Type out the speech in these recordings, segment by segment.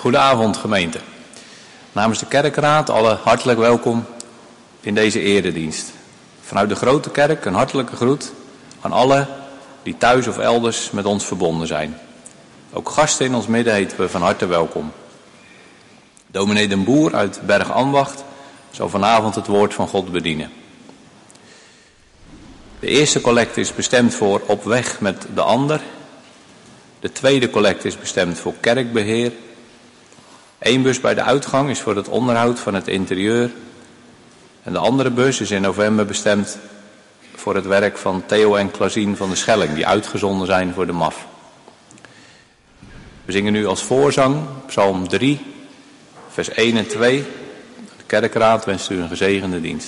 Goedenavond gemeente. Namens de kerkraad alle hartelijk welkom in deze eredienst. Vanuit de grote kerk een hartelijke groet aan alle die thuis of elders met ons verbonden zijn. Ook gasten in ons midden heten we van harte welkom. Dominee Den Boer uit Bergambacht zal vanavond het woord van God bedienen. De eerste collecte is bestemd voor Op weg met de ander. De tweede collecte is bestemd voor kerkbeheer. 1 bus bij de uitgang is voor het onderhoud van het interieur. En de andere bus is in november bestemd voor het werk van Theo en Klasien van de Schelling, die uitgezonden zijn voor de MAF. We zingen nu als voorzang Psalm 3, vers 1 en 2. De kerkraad wenst u een gezegende dienst.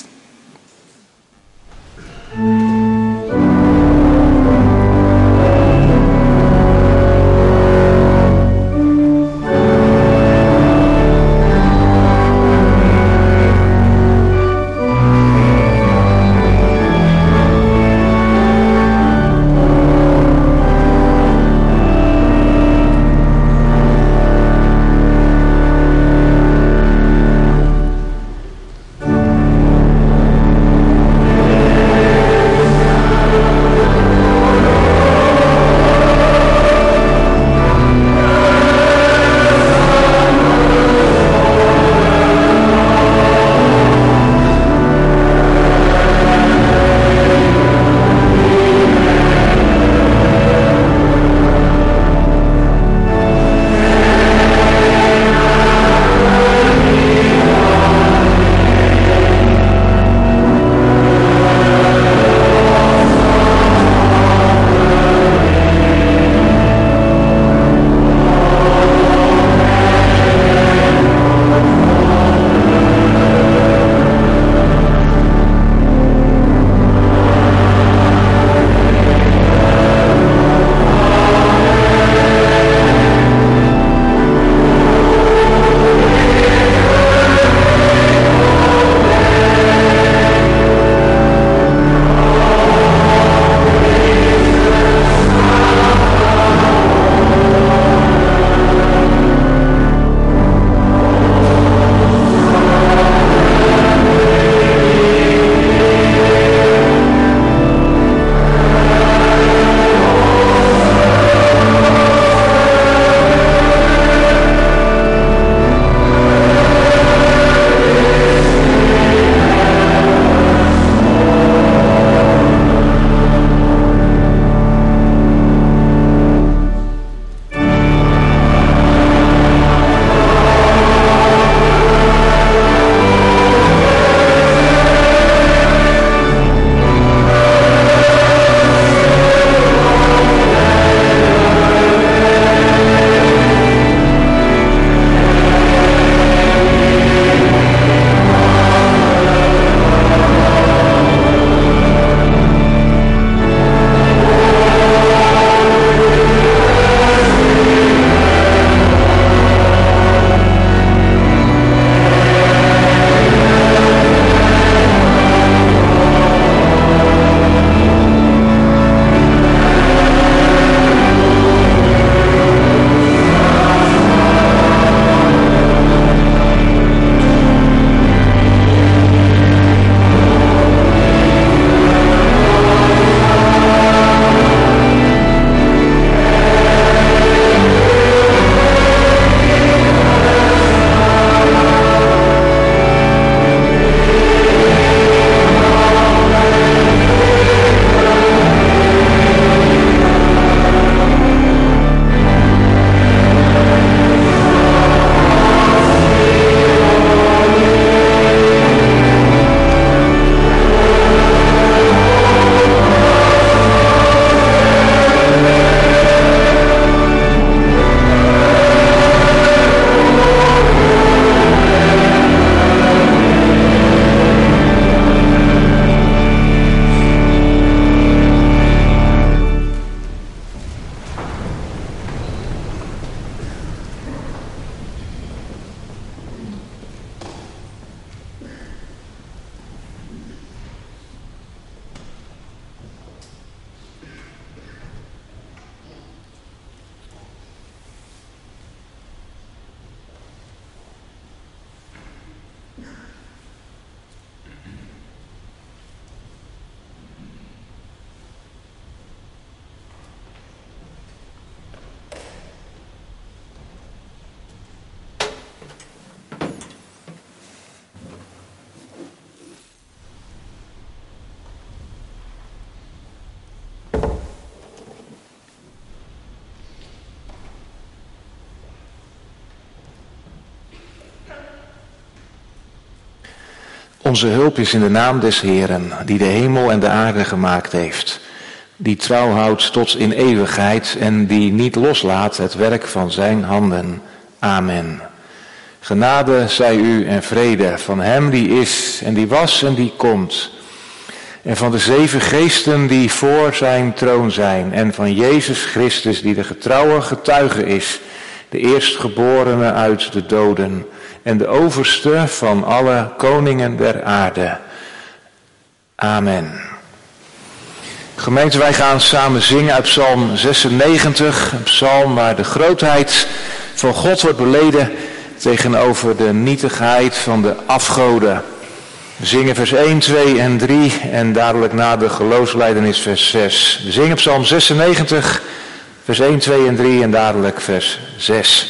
Onze hulp is in de naam des Heeren, die de hemel en de aarde gemaakt heeft. Die trouw houdt tot in eeuwigheid en die niet loslaat het werk van zijn handen. Amen. Genade zij u en vrede van hem die is en die was en die komt. En van de 7 geesten die voor zijn troon zijn. En van Jezus Christus die de getrouwe getuige is. De eerstgeborene uit de doden. En de overste van alle koningen der aarde. Amen. Gemeente, wij gaan samen zingen uit Psalm 96. Een psalm waar de grootheid van God wordt beleden tegenover de nietigheid van de afgoden. We zingen vers 1, 2 en 3 en dadelijk na de geloofsbelijdenis vers 6. We zingen Psalm 96, vers 1, 2 en 3 en dadelijk vers 6.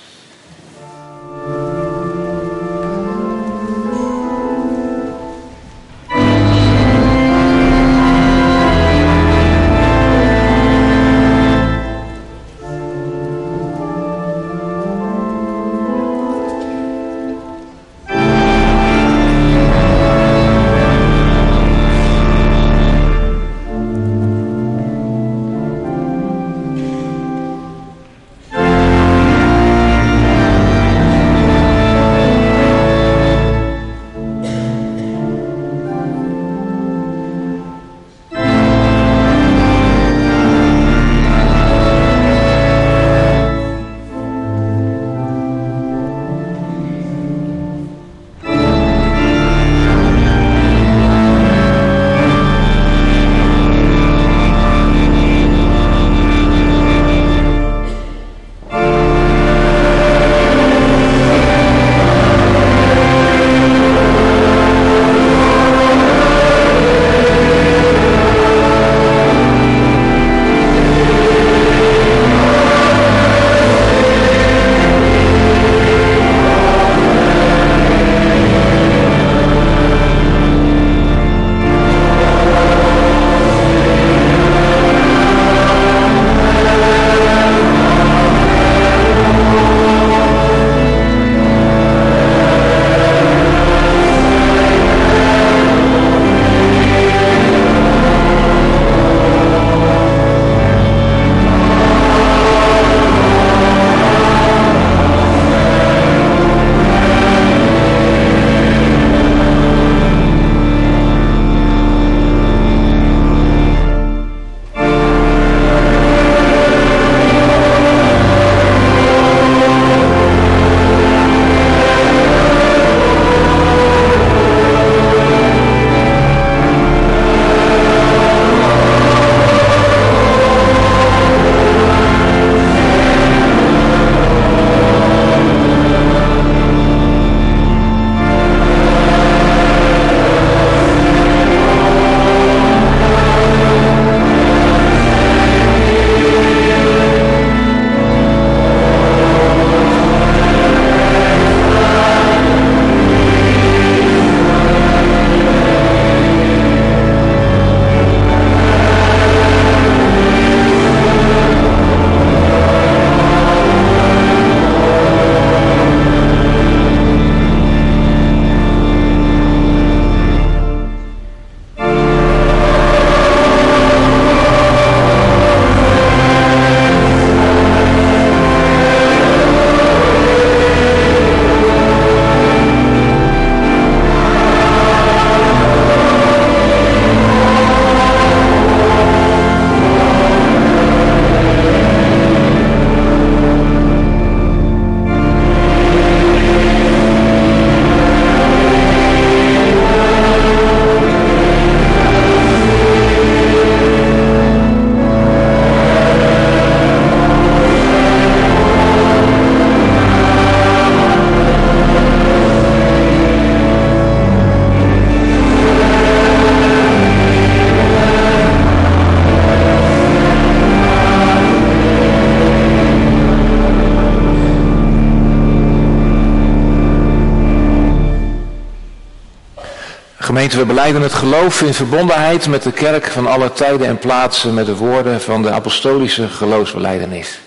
Gemeente, we belijden het geloof in verbondenheid met de kerk van alle tijden en plaatsen met de woorden van de apostolische geloofsbelijdenis.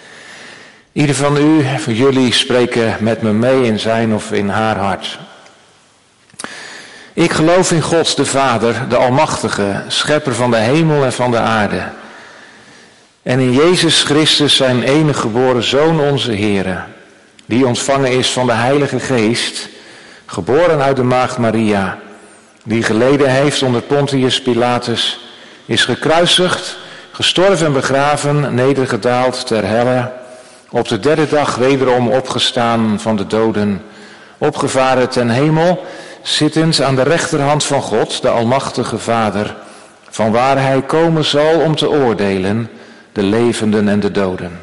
Ieder van u, van jullie, spreken met me mee in zijn of in haar hart. Ik geloof in God de Vader, de Almachtige, schepper van de hemel en van de aarde. En in Jezus Christus, zijn enige geboren Zoon, onze Heere, die ontvangen is van de Heilige Geest, geboren uit de maagd Maria, die geleden heeft onder Pontius Pilatus, is gekruisigd, gestorven en begraven, nedergedaald ter helle, op de derde dag wederom opgestaan van de doden, opgevaren ten hemel, zittend aan de rechterhand van God, de Almachtige Vader, vanwaar hij komen zal om te oordelen de levenden en de doden.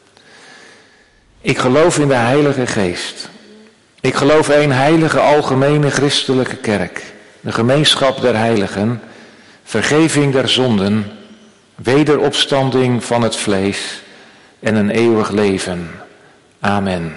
Ik geloof in de Heilige Geest. Ik geloof één heilige algemene christelijke kerk, de gemeenschap der heiligen, vergeving der zonden, wederopstanding van het vlees en een eeuwig leven. Amen.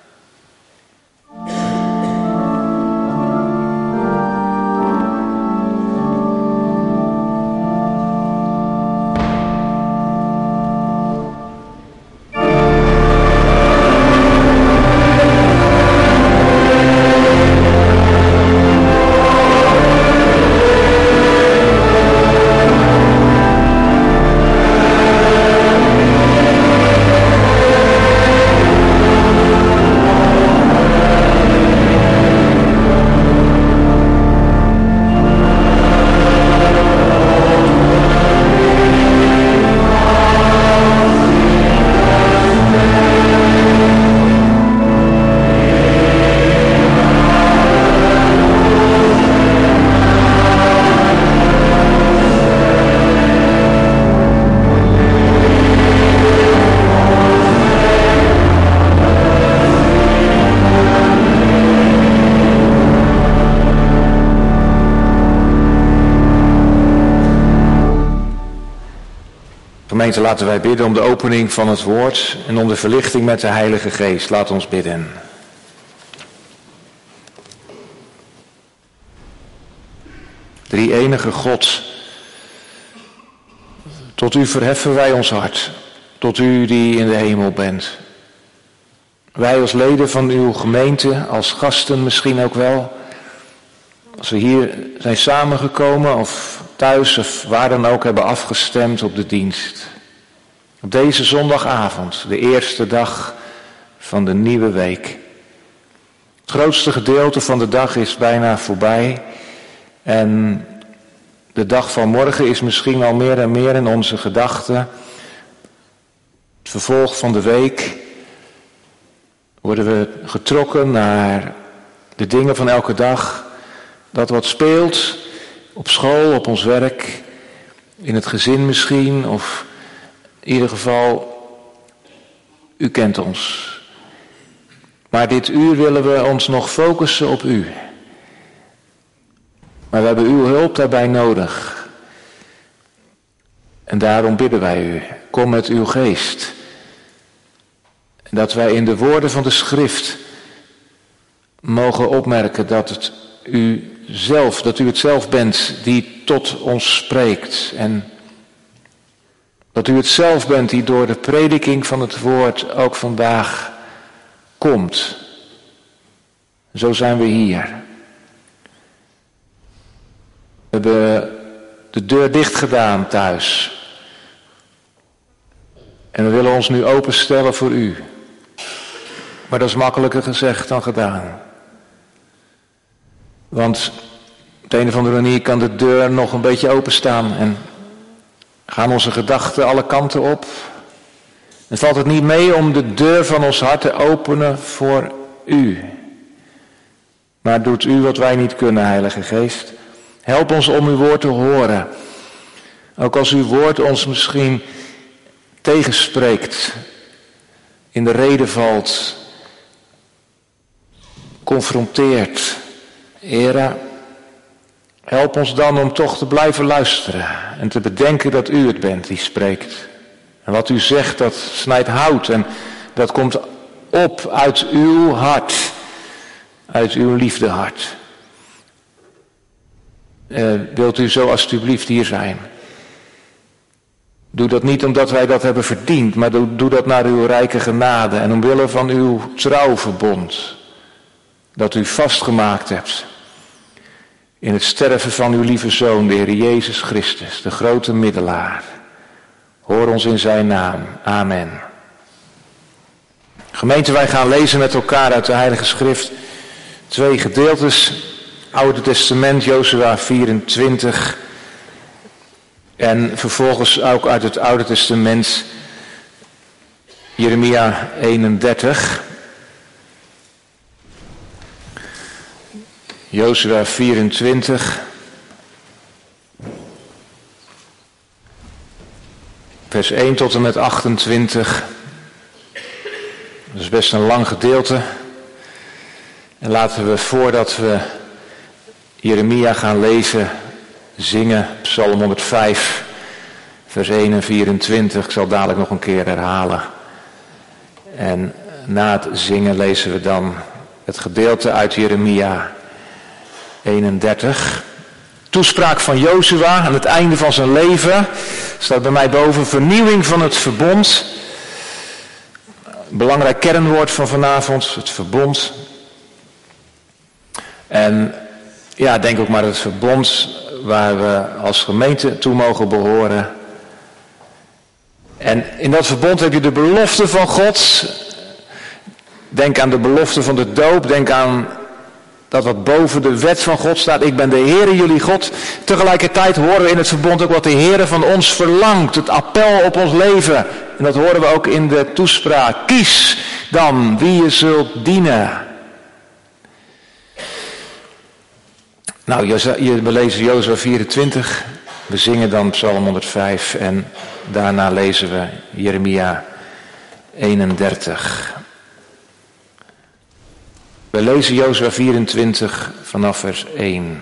Gemeente, laten wij bidden om de opening van het woord en om de verlichting met de Heilige Geest. Laat ons bidden. Drie-enige God, tot u verheffen wij ons hart, tot u die in de hemel bent. Wij als leden van uw gemeente, als gasten misschien ook wel, als we hier zijn samengekomen of thuis of waar dan ook hebben afgestemd op de dienst. Op deze zondagavond, de eerste dag van de nieuwe week. Het grootste gedeelte van de dag is bijna voorbij. En de dag van morgen is misschien al meer en meer in onze gedachten. Het vervolg van de week worden we getrokken naar de dingen van elke dag. Dat wat speelt op school, op ons werk, in het gezin misschien, of in ieder geval, u kent ons. Maar dit uur willen we ons nog focussen op u. Maar we hebben uw hulp daarbij nodig. En daarom bidden wij u, kom met uw geest. En dat wij in de woorden van de schrift mogen opmerken dat u het zelf bent die tot ons spreekt. En dat u het zelf bent die door de prediking van het woord ook vandaag komt. Zo zijn we hier. We hebben de deur dicht gedaan thuis. En we willen ons nu openstellen voor u. Maar dat is makkelijker gezegd dan gedaan. Want op de een of andere manier kan de deur nog een beetje openstaan en gaan onze gedachten alle kanten op. En valt het niet mee om de deur van ons hart te openen voor u. Maar doet u wat wij niet kunnen, Heilige Geest. Help ons om uw woord te horen. Ook als uw woord ons misschien tegenspreekt, in de rede valt, confronteert. Heere, help ons dan om toch te blijven luisteren en te bedenken dat u het bent die spreekt. En wat u zegt, dat snijdt hout en dat komt op uit uw hart, uit uw liefdehart. Wilt u zo alstublieft hier zijn? Doe dat niet omdat wij dat hebben verdiend, maar doe dat naar uw rijke genade en omwille van uw trouwverbond dat u vastgemaakt hebt. in het sterven van uw lieve Zoon, de Heer Jezus Christus, de grote middelaar. Hoor ons in zijn naam. Amen. Gemeente, wij gaan lezen met elkaar uit de Heilige Schrift 2 gedeeltes. Oude Testament, Jozua 24. En vervolgens ook uit het Oude Testament, Jeremia 31. Jozua 24. Vers 1 tot en met 28. Dat is best een lang gedeelte. En laten we, voordat we Jeremia gaan lezen, zingen Psalm 105, vers 1 en 24. Ik zal dadelijk nog een keer herhalen. En na het zingen lezen we dan het gedeelte uit Jeremia 31. Toespraak van Jozua aan het einde van zijn leven. Staat bij mij boven: vernieuwing van het verbond. Belangrijk kernwoord van vanavond, het verbond. En ja, denk ook maar het verbond waar we als gemeente toe mogen behoren. En in dat verbond heb je de belofte van God. Denk aan de belofte van de doop. Denk aan dat wat boven de wet van God staat. Ik ben de Heere jullie God. Tegelijkertijd horen we in het verbond ook wat de Heere van ons verlangt. Het appel op ons leven. En dat horen we ook in de toespraak. Kies dan wie je zult dienen. Nou, we lezen Jozua 24. We zingen dan Psalm 105. En daarna lezen we Jeremia 31. We lezen Jozua 24 vanaf vers 1.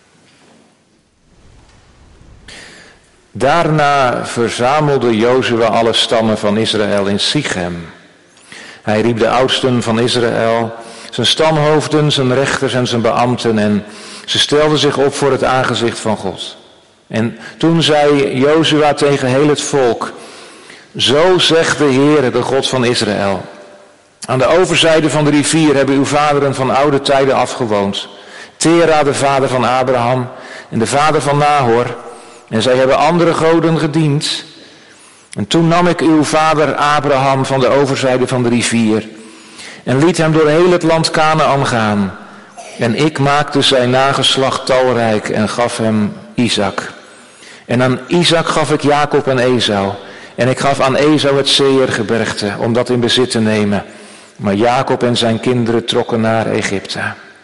Daarna verzamelde Jozua alle stammen van Israël in Sichem. Hij riep de oudsten van Israël, zijn stamhoofden, zijn rechters en zijn beambten, en ze stelden zich op voor het aangezicht van God. En toen zei Jozua tegen heel het volk: zo zegt de Heere, de God van Israël. Aan de overzijde van de rivier hebben uw vaderen van oude tijden afgewoond. Tera, de vader van Abraham, en de vader van Nahor. En zij hebben andere goden gediend. En toen nam ik uw vader Abraham van de overzijde van de rivier en liet hem door heel het land Kanaan gaan. En ik maakte zijn nageslacht talrijk en gaf hem Isaac. En aan Isaac gaf ik Jacob en Esau. En ik gaf aan Esau het Seirgebergte om dat in bezit te nemen. Maar Jacob en zijn kinderen trokken naar Egypte.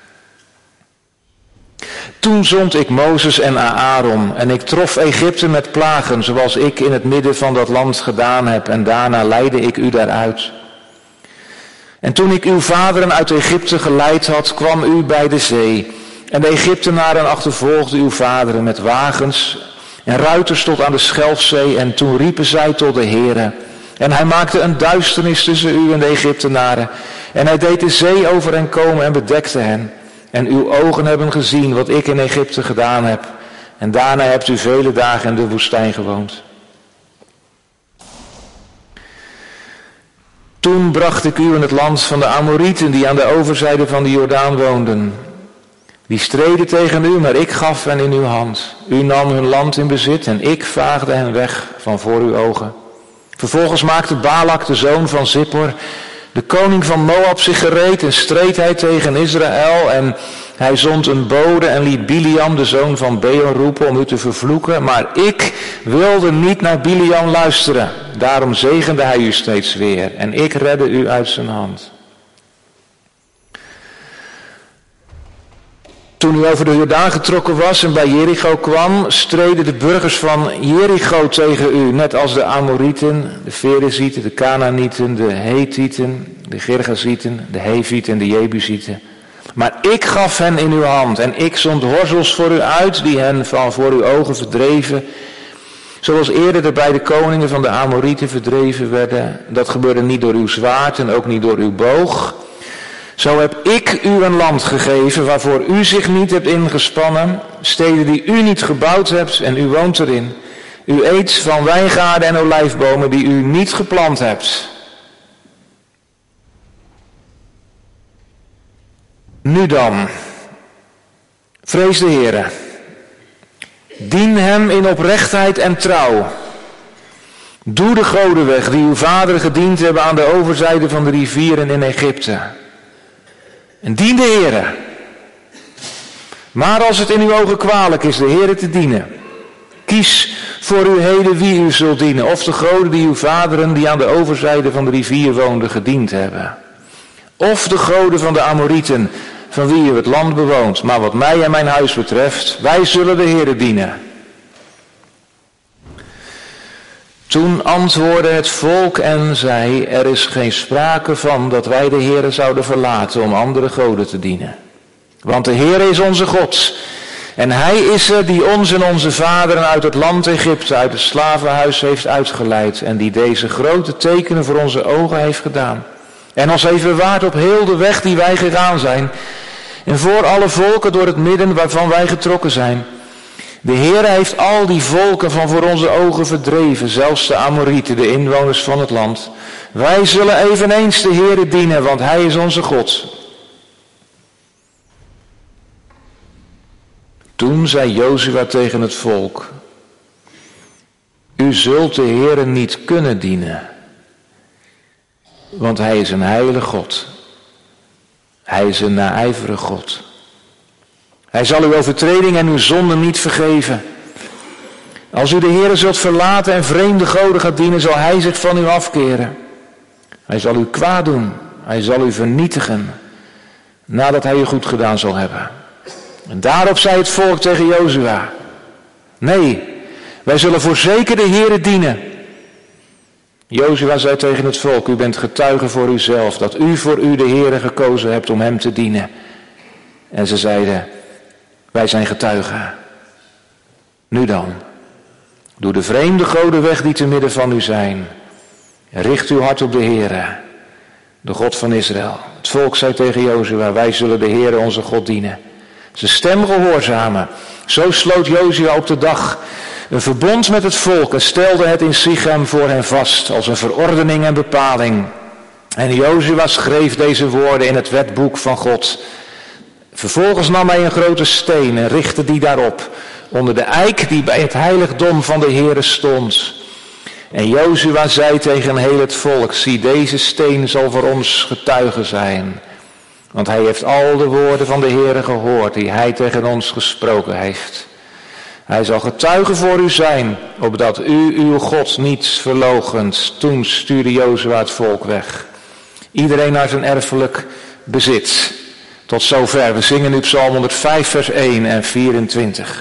Toen zond ik Mozes en Aaron en ik trof Egypte met plagen, zoals ik in het midden van dat land gedaan heb, en daarna leidde ik u daaruit. En toen ik uw vaderen uit Egypte geleid had, kwam u bij de zee. En de Egyptenaren achtervolgden uw vaderen met wagens en ruiters tot aan de Schelfzee, en toen riepen zij tot de Heere. En hij maakte een duisternis tussen u en de Egyptenaren. En hij deed de zee over hen komen en bedekte hen. En uw ogen hebben gezien wat ik in Egypte gedaan heb. En daarna hebt u vele dagen in de woestijn gewoond. Toen bracht ik u in het land van de Amorieten, die aan de overzijde van de Jordaan woonden. Die streden tegen u, maar ik gaf hen in uw hand. U nam hun land in bezit en ik vaagde hen weg van voor uw ogen. Vervolgens maakte Balak, de zoon van Zippor, de koning van Moab, zich gereed en streed hij tegen Israël. En hij zond een bode en liet Biliam, de zoon van Beor, roepen om u te vervloeken. Maar ik wilde niet naar Biliam luisteren. Daarom zegende hij u steeds weer. En ik redde u uit zijn hand. Toen u over de Jordaan getrokken was en bij Jericho kwam, streden de burgers van Jericho tegen u, net als de Amorieten, de Ferezieten, de Kanaanieten, de Hethieten, de Gergazieten, de Hevieten en de Jebusieten. Maar ik gaf hen in uw hand en ik zond horzels voor u uit, die hen van voor uw ogen verdreven, zoals eerder de beide koningen van de Amorieten verdreven werden. Dat gebeurde niet door uw zwaard en ook niet door uw boog. Zo heb ik u een land gegeven waarvoor u zich niet hebt ingespannen, steden die u niet gebouwd hebt en u woont erin. U eet van wijngaarden en olijfbomen die u niet geplant hebt. Nu dan, Vrees de Heere. Dien hem in oprechtheid en trouw. Doe de godenweg die uw vaderen gediend hebben aan de overzijde van de rivieren in Egypte. En dien de Heere. Maar als het in uw ogen kwalijk is de Heere te dienen, kies voor u heden wie u zult dienen, of de goden die uw vaderen die aan de overzijde van de rivier woonden gediend hebben. Of de goden van de Amorieten, van wie u het land bewoont. Maar wat mij en mijn huis betreft, wij zullen de Heere dienen. Toen antwoordde het volk en zei, er is geen sprake van dat wij de Heere zouden verlaten om andere goden te dienen. Want de Heere is onze God. En hij is er die ons en onze vaderen uit het land Egypte, uit het slavenhuis heeft uitgeleid. En die deze grote tekenen voor onze ogen heeft gedaan. En ons heeft bewaard op heel de weg die wij gegaan zijn. En voor alle volken door het midden waarvan wij getrokken zijn. De Heere heeft al die volken van voor onze ogen verdreven, zelfs de Amorieten, de inwoners van het land. Wij zullen eveneens de Heere dienen, want hij is onze God. Toen zei Jozua tegen het volk, u zult de Heere niet kunnen dienen, want hij is een heilige God. Hij is een naijverige God. Hij zal uw overtreding en uw zonde niet vergeven. Als u de Heere zult verlaten en vreemde goden gaat dienen, zal hij zich van u afkeren. Hij zal u kwaad doen. Hij zal u vernietigen, nadat hij u goed gedaan zal hebben. En daarop zei het volk tegen Jozua, nee, wij zullen voorzeker de Heere dienen. Jozua zei tegen het volk, u bent getuige voor uzelf, dat u voor u de Heere gekozen hebt om hem te dienen. En ze zeiden, wij zijn getuigen. Nu dan, doe de vreemde goden weg die te midden van u zijn. Richt uw hart op de Heere, de God van Israël. Het volk zei tegen Jozua, wij zullen de Heere onze God dienen. Zijn stem gehoorzamen. Zo sloot Jozua op de dag een verbond met het volk en stelde het in Sichem voor hen vast als een verordening en bepaling. En Jozua schreef deze woorden in het wetboek van God. Vervolgens nam hij een grote steen en richtte die daarop, onder de eik die bij het heiligdom van de Heere stond. En Jozua zei tegen heel het volk, zie, deze steen zal voor ons getuige zijn. Want hij heeft al de woorden van de Heere gehoord die hij tegen ons gesproken heeft. Hij zal getuige voor u zijn, opdat u uw God niet verloochent. Toen stuurde Jozua het volk weg. Iedereen naar zijn erfelijk bezit. Tot zover. We zingen nu Psalm 105 vers 1 en 24.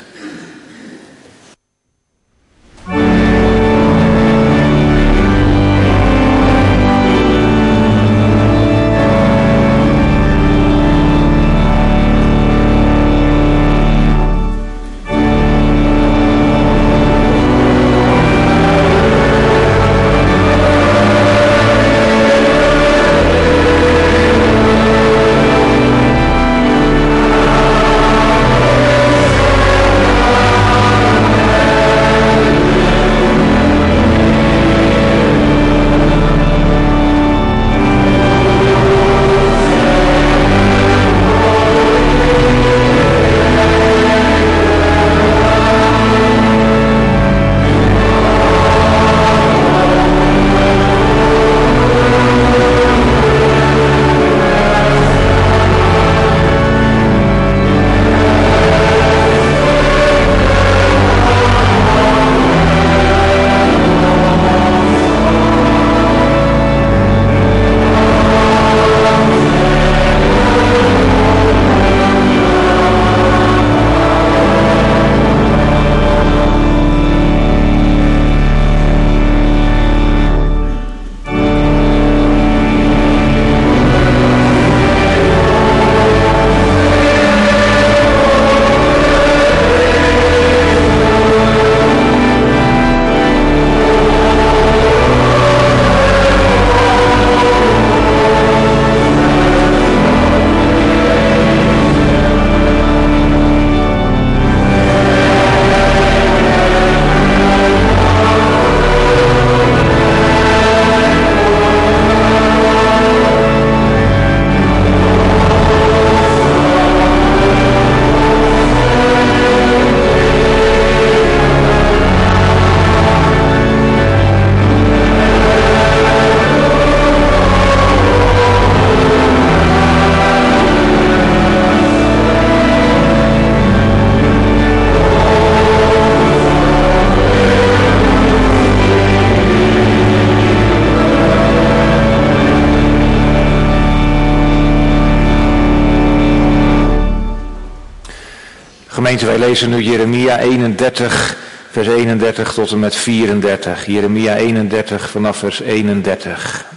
Gemeente, wij lezen nu Jeremia 31, vers 31 tot en met 34. Jeremia 31 vanaf vers 31.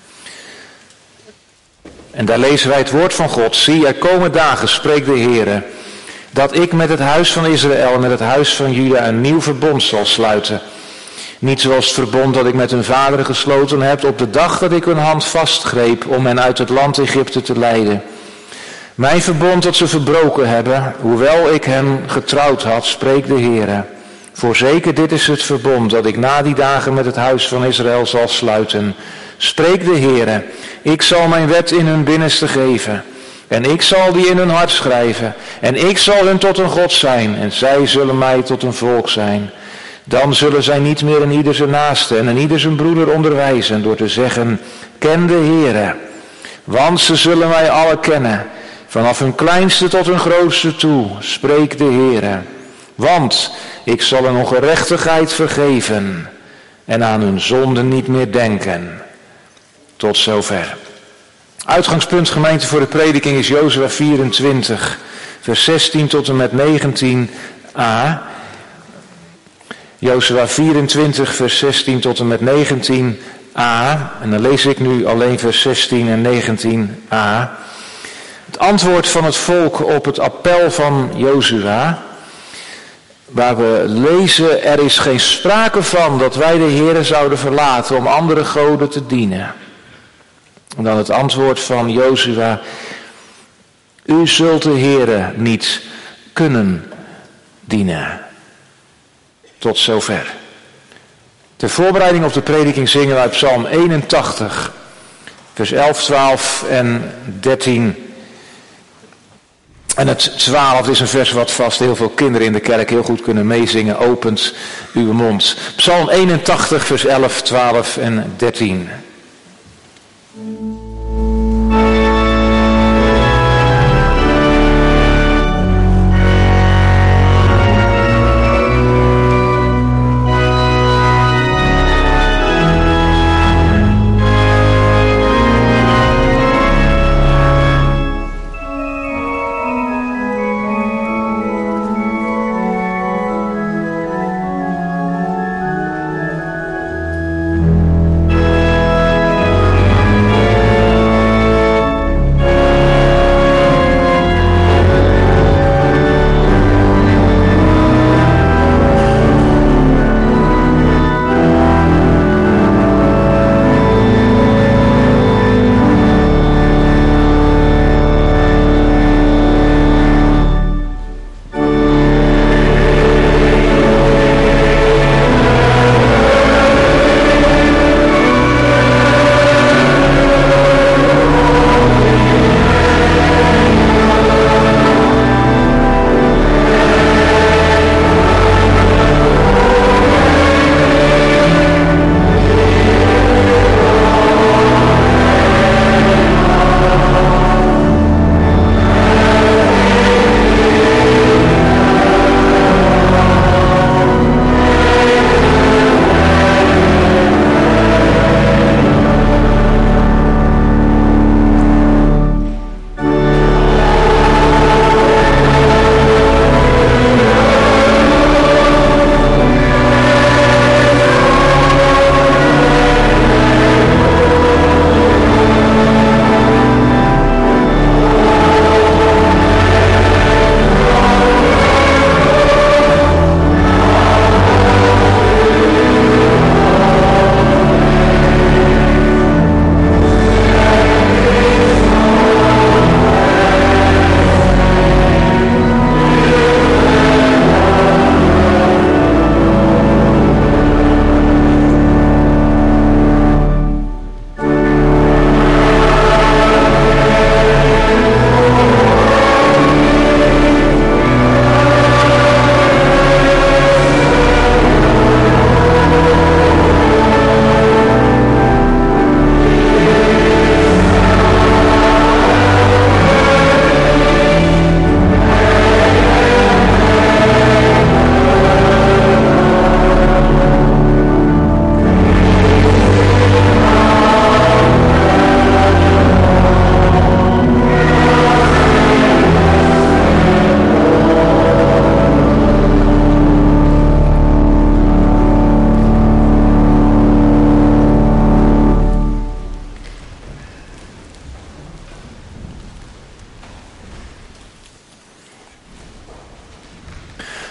En daar lezen wij het woord van God. Zie, er komen dagen, spreekt de Heere, dat ik met het huis van Israël en met het huis van Juda een nieuw verbond zal sluiten. Niet zoals het verbond dat ik met hun vaderen gesloten heb op de dag dat ik hun hand vastgreep om hen uit het land Egypte te leiden. Mijn verbond dat ze verbroken hebben, hoewel ik hen getrouwd had, spreekt de Heere. Voorzeker dit is het verbond dat ik na die dagen met het huis van Israël zal sluiten. Spreekt de Heere, ik zal mijn wet in hun binnenste geven. En ik zal die in hun hart schrijven. En ik zal hun tot een God zijn. En zij zullen mij tot een volk zijn. Dan zullen zij niet meer een ieder zijn naaste en een ieder zijn broeder onderwijzen. Door te zeggen, ken de Heere. Want ze zullen mij alle kennen. Vanaf hun kleinste tot hun grootste toe. Spreekt de Heere. Want ik zal hun ongerechtigheid vergeven. En aan hun zonden niet meer denken. Tot zover. Uitgangspunt, gemeente, voor de prediking is Jozua 24, vers 16 tot en met 19a. Jozua 24, vers 16 tot en met 19a. En dan lees ik nu alleen vers 16 en 19a. Het antwoord van het volk op het appel van Jozua, waar we lezen, er is geen sprake van dat wij de Heere zouden verlaten om andere goden te dienen. En dan het antwoord van Jozua, u zult de Heere niet kunnen dienen. Tot zover. Ter voorbereiding op de prediking zingen wij Psalm 81, vers 11, 12 en 13. En het 12 is een vers wat vast heel veel kinderen in de kerk heel goed kunnen meezingen. Opent uw mond. Psalm 81, vers 11, 12 en 13.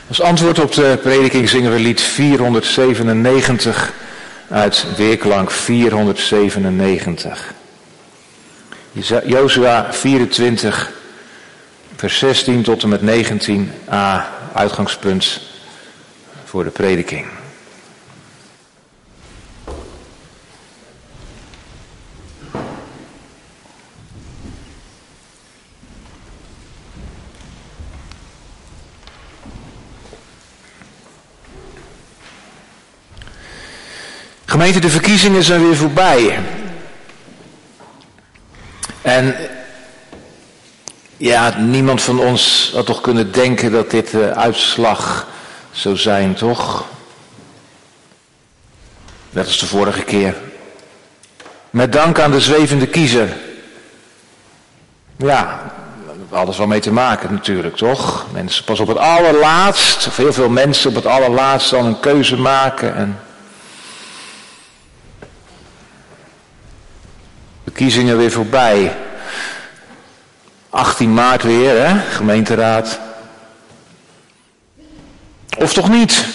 Als antwoord op de prediking zingen we lied 497 uit Weerklank 497. Jozua 24, vers 16 tot en met 19a, uitgangspunt voor de prediking. Gemeente, de verkiezingen zijn weer voorbij. En ja, niemand van ons had toch kunnen denken dat dit de uitslag zou zijn, toch? Net als de vorige keer. Met dank aan de zwevende kiezer. Ja, we hadden er wel mee te maken natuurlijk, toch? Mensen pas op het allerlaatst, of heel veel mensen op het allerlaatst dan een keuze maken en... Verkiezingen weer voorbij. 18 maart weer, hè? Gemeenteraad. Of toch niet?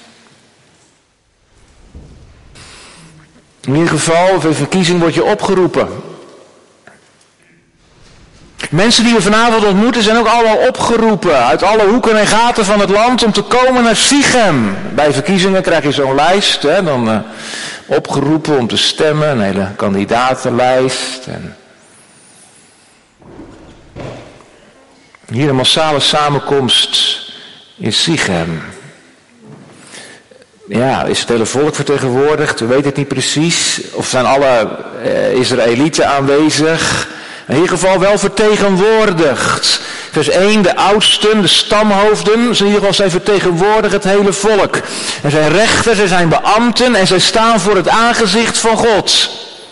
In ieder geval, voor verkiezing word je opgeroepen. Mensen die we vanavond ontmoeten zijn ook allemaal opgeroepen. Uit alle hoeken en gaten van het land om te komen naar Sichem. Bij verkiezingen krijg je zo'n lijst, hè? Dan... opgeroepen om te stemmen, een hele kandidatenlijst. En hier een massale samenkomst in Sichem. Ja, is het hele volk vertegenwoordigd? We weten het niet precies. Of zijn alle Israëlieten aanwezig? In ieder geval wel vertegenwoordigd. Vers 1, de oudsten, de stamhoofden, in ieder geval zij vertegenwoordigen het hele volk. Er zijn rechters, er zijn beambten en zij staan voor het aangezicht van God.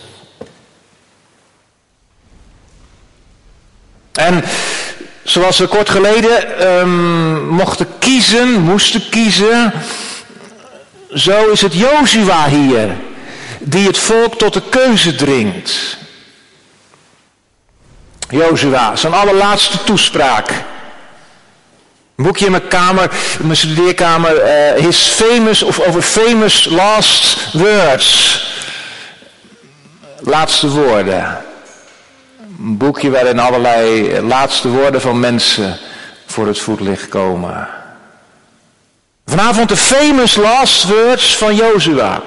En zoals we kort geleden moesten kiezen, zo is het Jozua hier, die het volk tot de keuze dringt. Jozua, zijn allerlaatste toespraak. Een boekje in mijn kamer, in mijn studeerkamer, over famous last words. Laatste woorden. Een boekje waarin allerlei laatste woorden van mensen voor het voetlicht komen. Vanavond de famous last words van Jozua.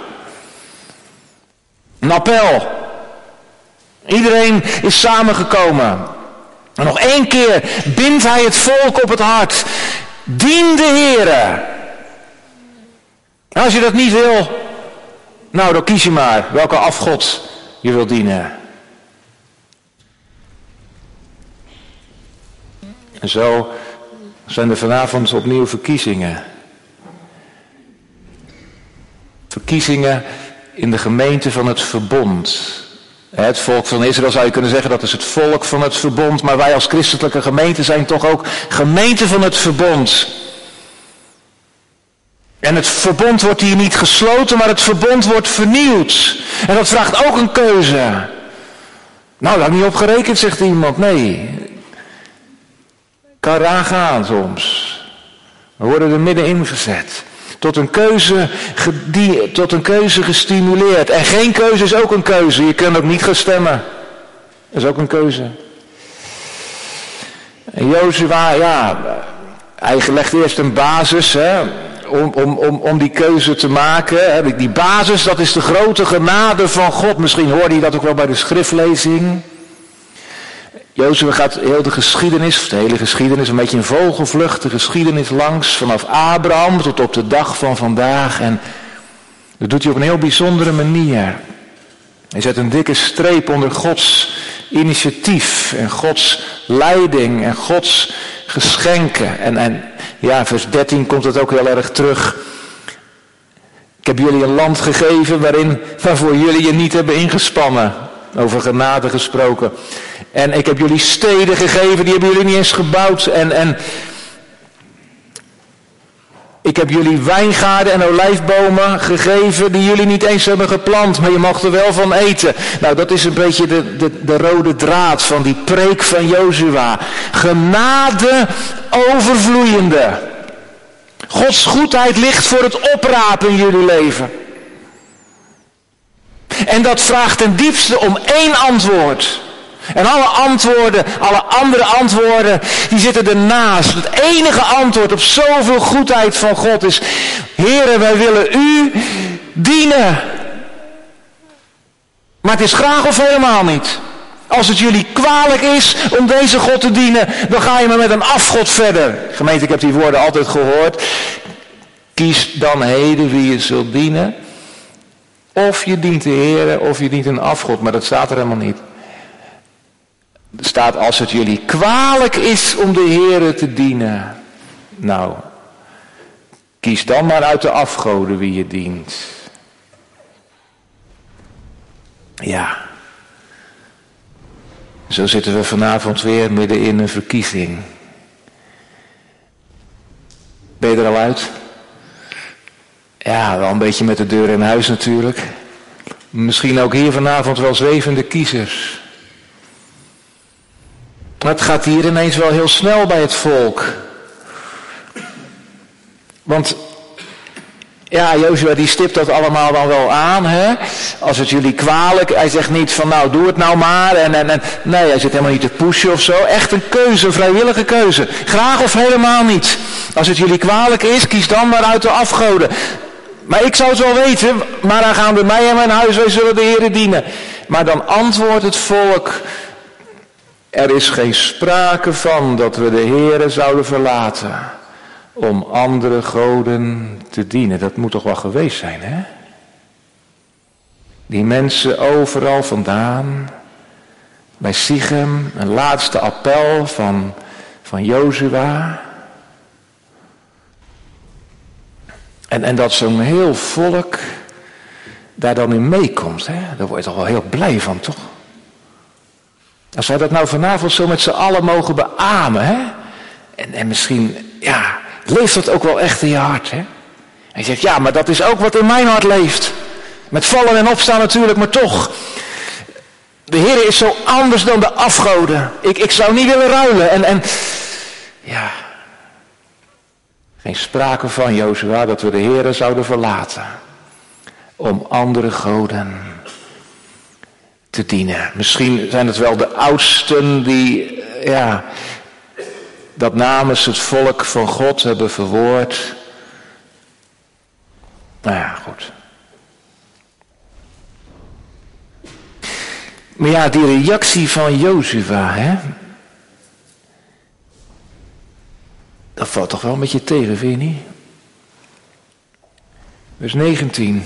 Een appel. Iedereen is samengekomen. En nog 1 keer bindt hij het volk op het hart. Dien de Heere. En als je dat niet wil, nou dan kies je maar welke afgod je wil dienen. En zo zijn er vanavond opnieuw verkiezingen. Verkiezingen in de gemeente van het verbond. Het volk van Israël zou je kunnen zeggen, dat is het volk van het verbond. Maar wij als christelijke gemeente zijn toch ook gemeente van het verbond. En het verbond wordt hier niet gesloten, maar het verbond wordt vernieuwd. En dat vraagt ook een keuze. Nou, daar heb ik niet op gerekend, zegt iemand. Nee. Kan raar gaan soms. We worden er middenin gezet. Tot een keuze gestimuleerd. En geen keuze is ook een keuze. Je kunt ook niet gaan stemmen. Dat is ook een keuze. En Jozua, ja, hij legt eerst een basis, hè, om die keuze te maken. Hè. Die basis, dat is de grote genade van God. Misschien hoorde je dat ook wel bij de schriftlezing. Jozua gaat heel de geschiedenis, of de hele geschiedenis, een beetje in vogelvlucht, de geschiedenis langs, vanaf Abraham tot op de dag van vandaag. En dat doet hij op een heel bijzondere manier. Hij zet een dikke streep onder Gods initiatief en Gods leiding en Gods geschenken. En ja, vers 13 komt het ook heel erg terug. Ik heb jullie een land gegeven waarvoor jullie je niet hebben ingespannen. Over genade gesproken. En ik heb jullie steden gegeven, die hebben jullie niet eens gebouwd. En ik heb jullie wijngaarden en olijfbomen gegeven die jullie niet eens hebben geplant. Maar je mag er wel van eten. Nou, dat is een beetje de rode draad van die preek van Jozua. Genade overvloeiende. Gods goedheid ligt voor het oprapen in jullie leven. En dat vraagt ten diepste om één antwoord. En alle andere antwoorden, die zitten ernaast. Het enige antwoord op zoveel goedheid van God is: Heere, wij willen u dienen. Maar het is graag of helemaal niet. Als het jullie kwalijk is om deze God te dienen, dan ga je maar met een afgod verder. Gemeente, ik heb die woorden altijd gehoord. Kies dan heden wie je zult dienen. Of je dient de Heere, of je dient een afgod. Maar dat staat er helemaal niet. Er staat: als het jullie kwalijk is om de Heere te dienen. Nou, kies dan maar uit de afgoden wie je dient. Ja. Zo zitten we vanavond weer midden in een verkiezing. Ben je er al uit? Ja, wel een beetje met de deur in huis natuurlijk. Misschien ook hier vanavond wel zwevende kiezers. Maar het gaat hier ineens wel heel snel bij het volk. Want ja, Jozua die stipt dat allemaal dan wel aan, hè? Als het jullie kwalijk, hij zegt niet van nou doe het nou maar. Nee, hij zit helemaal niet te pushen of zo. Echt een keuze, een vrijwillige keuze. Graag of helemaal niet. Als het jullie kwalijk is, kies dan maar uit de afgoden. Maar ik zou het wel weten, maar dan gaan bij mij en mijn huis, wij zullen de Heere dienen. Maar dan antwoordt het volk: er is geen sprake van dat we de Heere zouden verlaten om andere goden te dienen. Dat moet toch wel geweest zijn, hè? Die mensen overal vandaan, bij Sichem, een laatste appel van Jozua. En dat zo'n heel volk daar dan in meekomt, hè? Daar word je toch wel heel blij van, toch? Als wij dat nou vanavond zo met z'n allen mogen beamen, hè? En misschien, ja, leeft dat ook wel echt in je hart, hè? En je zegt, ja, maar dat is ook wat in mijn hart leeft. Met vallen en opstaan natuurlijk, maar toch. De Heer is zo anders dan de afgoden. Ik zou niet willen ruilen. En ja, geen sprake van, Jozua, dat we de Heer zouden verlaten om andere goden te dienen. Misschien zijn het wel de oudsten die, ja, dat namens het volk van God hebben verwoord. Nou ja, goed. Maar ja, die reactie van Jozua, hè? Dat valt toch wel een beetje tegen, vind je niet? Vers 19.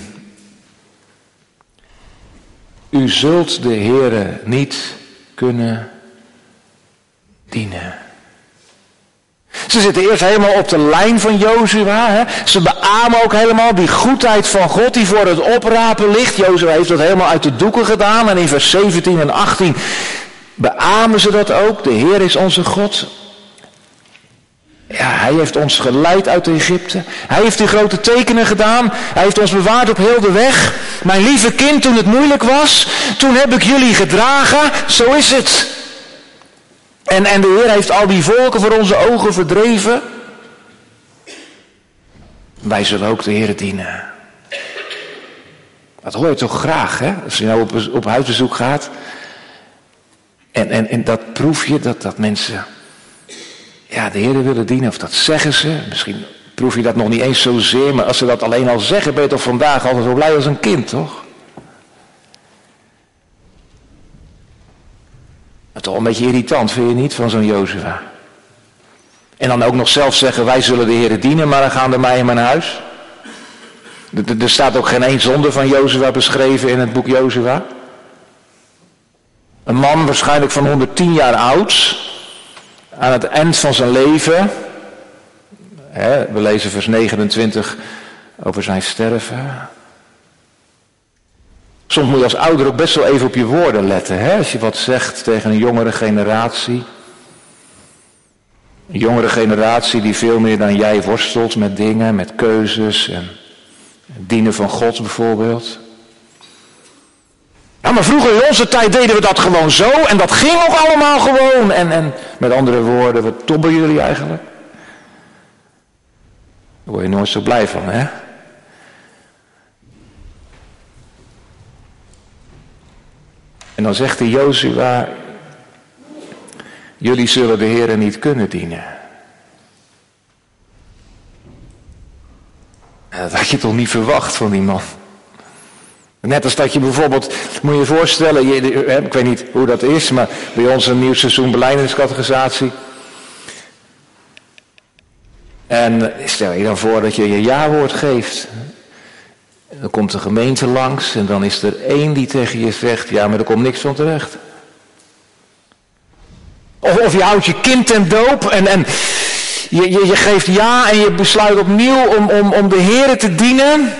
U zult de Heere niet kunnen dienen. Ze zitten eerst helemaal op de lijn van Jozua. Hè? Ze beamen ook helemaal die goedheid van God die voor het oprapen ligt. Jozua heeft dat helemaal uit de doeken gedaan. En in vers 17 en 18 beamen ze dat ook. De Heer is onze God. Ja, hij heeft ons geleid uit Egypte. Hij heeft die grote tekenen gedaan. Hij heeft ons bewaard op heel de weg. Mijn lieve kind, toen het moeilijk was, toen heb ik jullie gedragen. Zo is het. En de Heer heeft al die volken voor onze ogen verdreven. Wij zullen ook de Heer dienen. Dat hoor je toch graag, hè? Als je nou op huisbezoek gaat. En dat proef je, dat mensen, ja, de Heer willen dienen. Of dat zeggen ze. Misschien proef je dat nog niet eens zozeer. Maar als ze dat alleen al zeggen, ben je toch vandaag altijd zo blij als een kind, toch? Maar toch een beetje irritant, vind je niet, van zo'n Jozua? En dan ook nog zelf zeggen, wij zullen de Heer dienen, maar dan gaan er mij in mijn huis. Er staat ook geen één zonde van Jozua beschreven in het boek Jozua. Een man waarschijnlijk van 110 jaar oud, aan het eind van zijn leven. We lezen vers 29 over zijn sterven. Soms moet je als ouder ook best wel even op je woorden letten. Hè? Als je wat zegt tegen een jongere generatie. Een jongere generatie die veel meer dan jij worstelt met dingen, met keuzes en het dienen van God bijvoorbeeld. Ja, maar vroeger in onze tijd deden we dat gewoon zo en dat ging ook allemaal gewoon. En met andere woorden, wat tobben jullie eigenlijk? Daar word je nooit zo blij van, hè? En dan zegt de Jozua, jullie zullen de Heere niet kunnen dienen. Dat had je toch niet verwacht van die man? Net als dat je bijvoorbeeld, moet je je voorstellen, ik weet niet hoe dat is, maar bij ons een nieuw seizoen belijdeniscatechisatie. En stel je dan voor dat je je ja-woord geeft. Dan komt de gemeente langs en dan is er één die tegen je zegt, ja, maar er komt niks van terecht. Of je houdt je kind ten doop en je geeft ja en je besluit opnieuw om de Heere te dienen.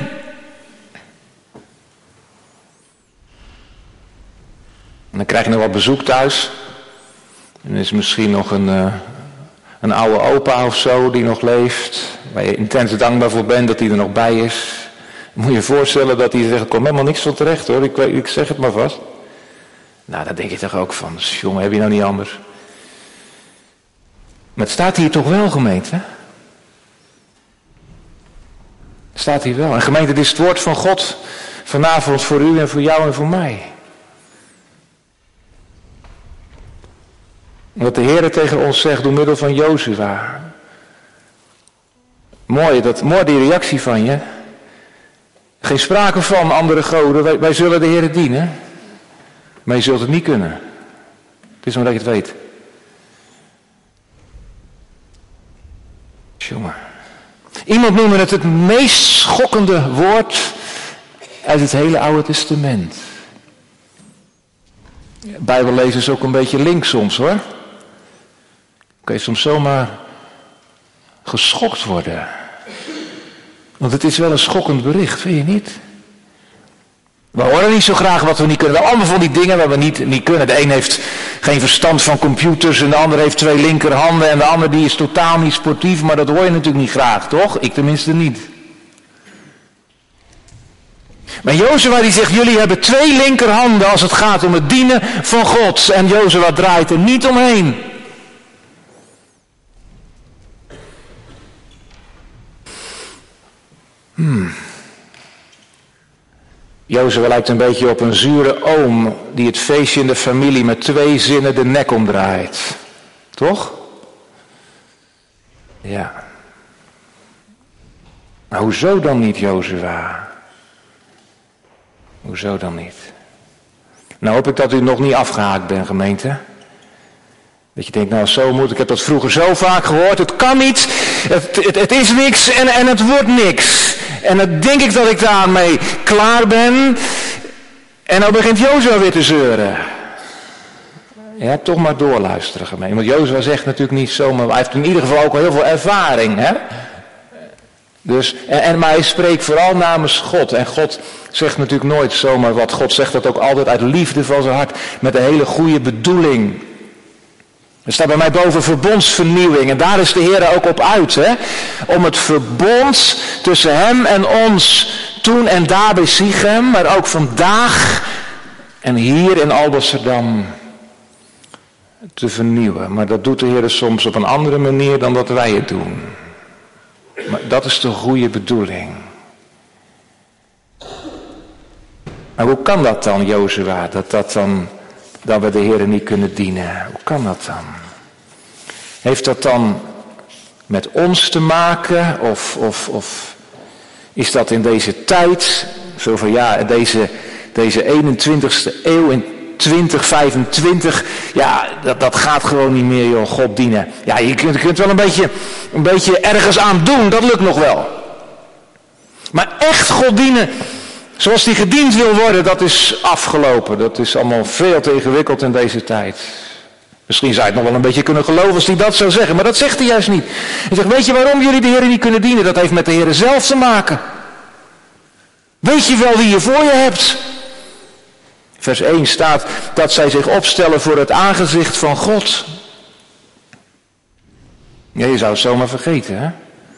En dan krijg je nog wat bezoek thuis. En er is misschien nog een oude opa of zo die nog leeft. Waar je intens dankbaar voor bent dat hij er nog bij is. Dan moet je je voorstellen dat hij zegt, er komt helemaal niks van terecht hoor, ik zeg het maar vast. Nou, dan denk je toch ook van, jongen, heb je nou niet anders? Maar het staat hier toch wel, gemeente? Het staat hier wel. En gemeente, dit is het woord van God vanavond voor u en voor jou en voor mij. Wat de Heer tegen ons zegt door middel van Jozua. Mooi die reactie van je. Geen sprake van andere goden. Wij zullen de Heer dienen. Maar je zult het niet kunnen. Het is maar dat je het weet. Jongen. Iemand noemde het meest schokkende woord uit het hele Oude Testament. Bijbellezen is ook een beetje links soms hoor. Kun je soms zomaar geschokt worden. Want het is wel een schokkend bericht, vind je niet? We horen niet zo graag wat we niet kunnen. We hebben allemaal van die dingen waar we niet kunnen. De een heeft geen verstand van computers en de ander heeft 2 linkerhanden en de ander die is totaal niet sportief. Maar dat hoor je natuurlijk niet graag, toch? Ik tenminste niet. Maar Jozua die zegt, jullie hebben 2 linkerhanden als het gaat om het dienen van God. En Jozua draait er niet omheen. Jozua lijkt een beetje op een zure oom die het feestje in de familie met 2 zinnen de nek omdraait. Toch? Ja. Maar hoezo dan niet, Jozua? Hoezo dan niet? Nou hoop ik dat u nog niet afgehaakt bent, gemeente. Dat je denkt, nou zo moet, ik heb dat vroeger zo vaak gehoord. Het kan niet, het is niks en het wordt niks. En dan denk ik dat ik daarmee klaar ben. En dan begint Jozua weer te zeuren. Ja, toch maar doorluisteren, gemeente. Want Jozua zegt natuurlijk niet zo, maar hij heeft in ieder geval ook al heel veel ervaring, hè. Dus, maar hij spreekt vooral namens God. En God zegt natuurlijk nooit zomaar wat. God zegt dat ook altijd uit liefde van zijn hart. Met een hele goede bedoeling. Er staat bij mij boven verbondsvernieuwing. En daar is de Heer ook op uit. Hè? Om het verbond tussen hem en ons toen en daar bij Sichem. Maar ook vandaag en hier in Alblasserdam te vernieuwen. Maar dat doet de Heer soms op een andere manier dan dat wij het doen. Maar dat is de goede bedoeling. Maar hoe kan dat dan, Jozua? Dat we de Heer niet kunnen dienen. Hoe kan dat dan? Heeft dat dan met ons te maken? Of is dat in deze tijd? Zo van ja, deze 21ste eeuw in 2025. Ja, dat gaat gewoon niet meer, joh, God dienen. Ja, je kunt wel een beetje ergens aan doen. Dat lukt nog wel. Maar echt God dienen, zoals die gediend wil worden, dat is afgelopen. Dat is allemaal veel te ingewikkeld in deze tijd. Misschien zou je het nog wel een beetje kunnen geloven als hij dat zou zeggen. Maar dat zegt hij juist niet. Hij zegt, weet je waarom jullie de Heer niet kunnen dienen? Dat heeft met de Heer zelf te maken. Weet je wel wie je voor je hebt? Vers 1 staat dat zij zich opstellen voor het aangezicht van God. Ja, je zou het zomaar vergeten, hè?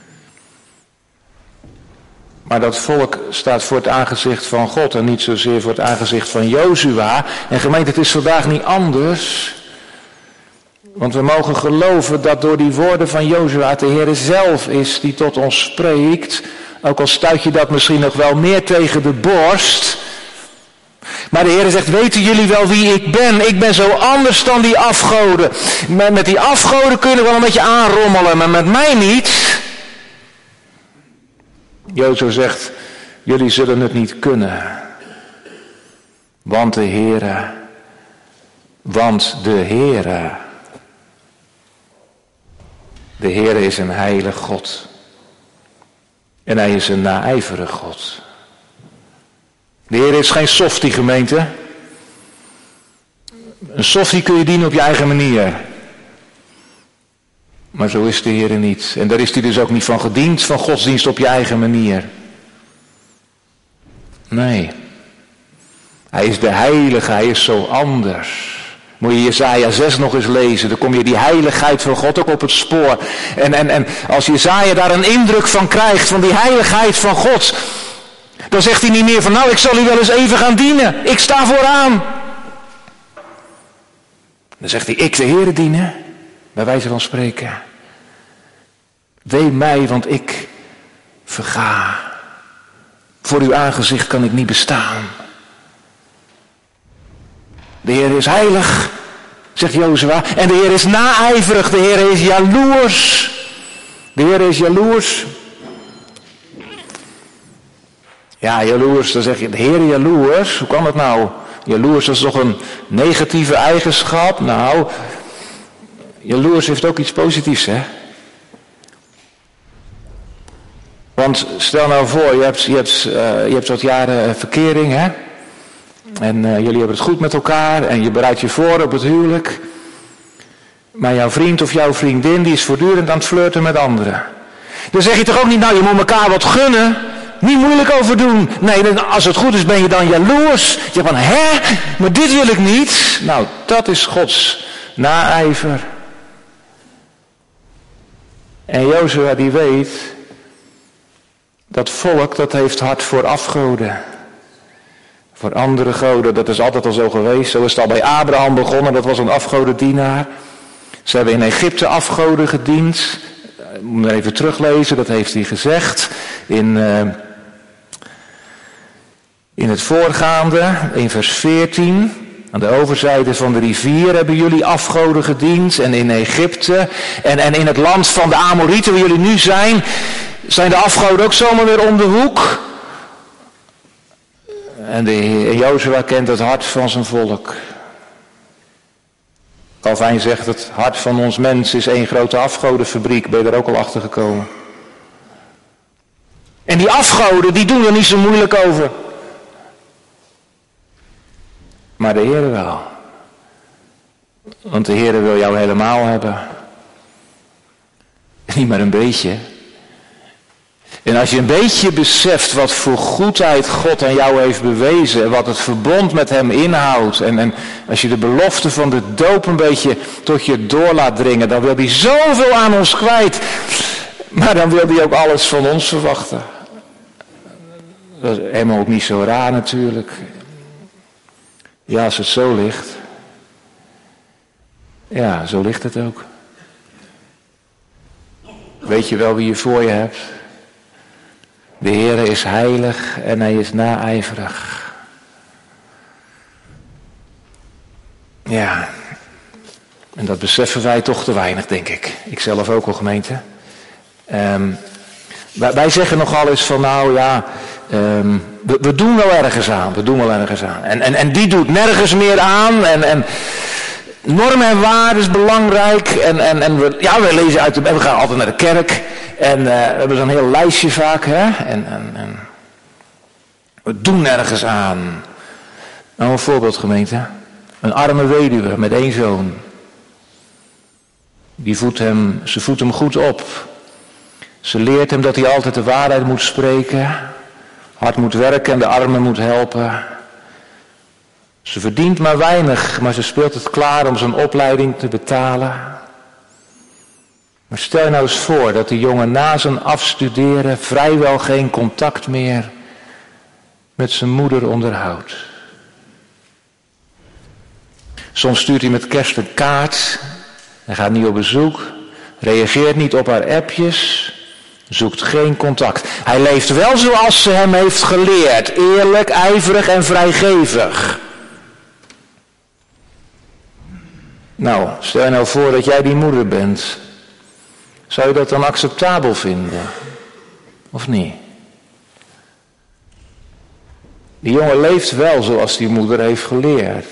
Maar dat volk staat voor het aangezicht van God en niet zozeer voor het aangezicht van Jozua. En gemeente, het is vandaag niet anders. Want we mogen geloven dat door die woorden van Jozua het de Heer zelf is die tot ons spreekt. Ook al stuit je dat misschien nog wel meer tegen de borst. Maar de Heer zegt, weten jullie wel wie ik ben? Ik ben zo anders dan die afgoden. Met die afgoden kun je wel een beetje aanrommelen, maar met mij niet. Jozua zegt, jullie zullen het niet kunnen. Want de Heere is een heilig God. En hij is een naijverig God. De Heer is geen softie, gemeente. Een softie kun je dienen op je eigen manier. Maar zo is de Heer niet. En daar is hij dus ook niet van gediend, van godsdienst op je eigen manier. Nee. Hij is de heilige, hij is zo anders. Moet je Jesaja 6 nog eens lezen, dan kom je die heiligheid van God ook op het spoor. En als Jesaja daar een indruk van krijgt, van die heiligheid van God, dan zegt hij niet meer van, nou, ik zal u wel eens even gaan dienen. Ik sta vooraan. Dan zegt hij, ik de Heere dienen, bij wijze van spreken. Wee mij, want ik verga. Voor uw aangezicht kan ik niet bestaan. De Heer is heilig, zegt Jozua. En de Heer is naijverig. De Heer is jaloers. De Heer is jaloers. Ja, jaloers, dan zeg je, de Heer jaloers. Hoe kan dat nou? Jaloers, dat is toch een negatieve eigenschap? Nou, jaloers heeft ook iets positiefs, hè? Want stel nou voor, je hebt wat jaren verkering, hè? En jullie hebben het goed met elkaar en je bereidt je voor op het huwelijk. Maar jouw vriend of jouw vriendin die is voortdurend aan het flirten met anderen. Dan zeg je toch ook niet, nou je moet elkaar wat gunnen. Niet moeilijk over doen. Nee, als het goed is ben je dan jaloers. Je zegt van, hè? Maar dit wil ik niet. Nou, dat is Gods naijver. En Jozua die weet, dat volk dat heeft hart voor afgoden. Voor andere goden, dat is altijd al zo geweest. Zo is het al bij Abraham begonnen, dat was een afgodendienaar. Ze hebben in Egypte afgoden gediend. Ik moet maar even teruglezen, dat heeft hij gezegd. In het voorgaande, in vers 14. Aan de overzijde van de rivier hebben jullie afgoden gediend. En in Egypte. En in het land van de Amorieten, waar jullie nu zijn de afgoden ook zomaar weer om de hoek. En Jozua kent het hart van zijn volk. Calvijn zegt, het hart van ons mens is één grote afgodenfabriek. Ben je daar ook al achter gekomen? En die afgoden, die doen er niet zo moeilijk over. Maar de Heer wel. Want de Heer wil jou helemaal hebben. Niet maar een beetje. En als je een beetje beseft wat voor goedheid God aan jou heeft bewezen, en wat het verbond met hem inhoudt, en als je de belofte van de doop een beetje tot je door laat dringen, dan wil hij zoveel aan ons kwijt. Maar dan wil hij ook alles van ons verwachten. Dat is helemaal ook niet zo raar natuurlijk. Ja, als het zo ligt. Ja, zo ligt het ook. Weet je wel wie je voor je hebt? De Heere is heilig en hij is naijverig. Ja, en dat beseffen wij toch te weinig, denk ik. Ik zelf ook al, gemeente. Wij zeggen nogal eens van, nou ja, we doen wel ergens aan. En die doet nergens meer aan. En normen en waarden is belangrijk. En we lezen uit we gaan altijd naar de kerk. En we hebben zo'n heel lijstje vaak, hè. En we doen ergens aan. Nou, een voorbeeld, gemeente. Een arme weduwe met 1 zoon. Ze voedt hem goed op. Ze leert hem dat hij altijd de waarheid moet spreken. Hard moet werken en de armen moet helpen. Ze verdient maar weinig, maar ze speelt het klaar om zijn opleiding te betalen. Maar stel je nou eens voor dat die jongen na zijn afstuderen vrijwel geen contact meer met zijn moeder onderhoudt. Soms stuurt hij met kerst een kaart Hij gaat niet op bezoek, reageert niet op haar appjes, zoekt geen contact. Hij leeft wel zoals ze hem heeft geleerd, eerlijk, ijverig en vrijgevig. Nou, stel je nou voor dat jij die moeder bent. Zou je dat dan acceptabel vinden? Of niet? Die jongen leeft wel zoals die moeder heeft geleerd.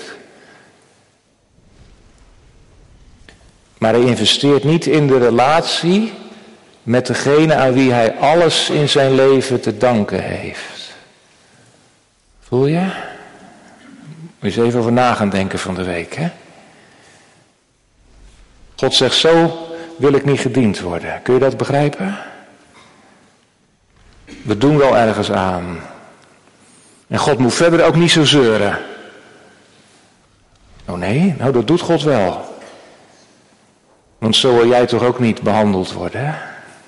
Maar hij investeert niet in de relatie met degene aan wie hij alles in zijn leven te danken heeft. Voel je? Moet je eens even over na gaan denken van de week, hè? God zegt, zo wil ik niet gediend worden. Kun je dat begrijpen? We doen wel ergens aan. En God moet verder ook niet zo zeuren. Oh nee, nou dat doet God wel. Want zo wil jij toch ook niet behandeld worden, hè?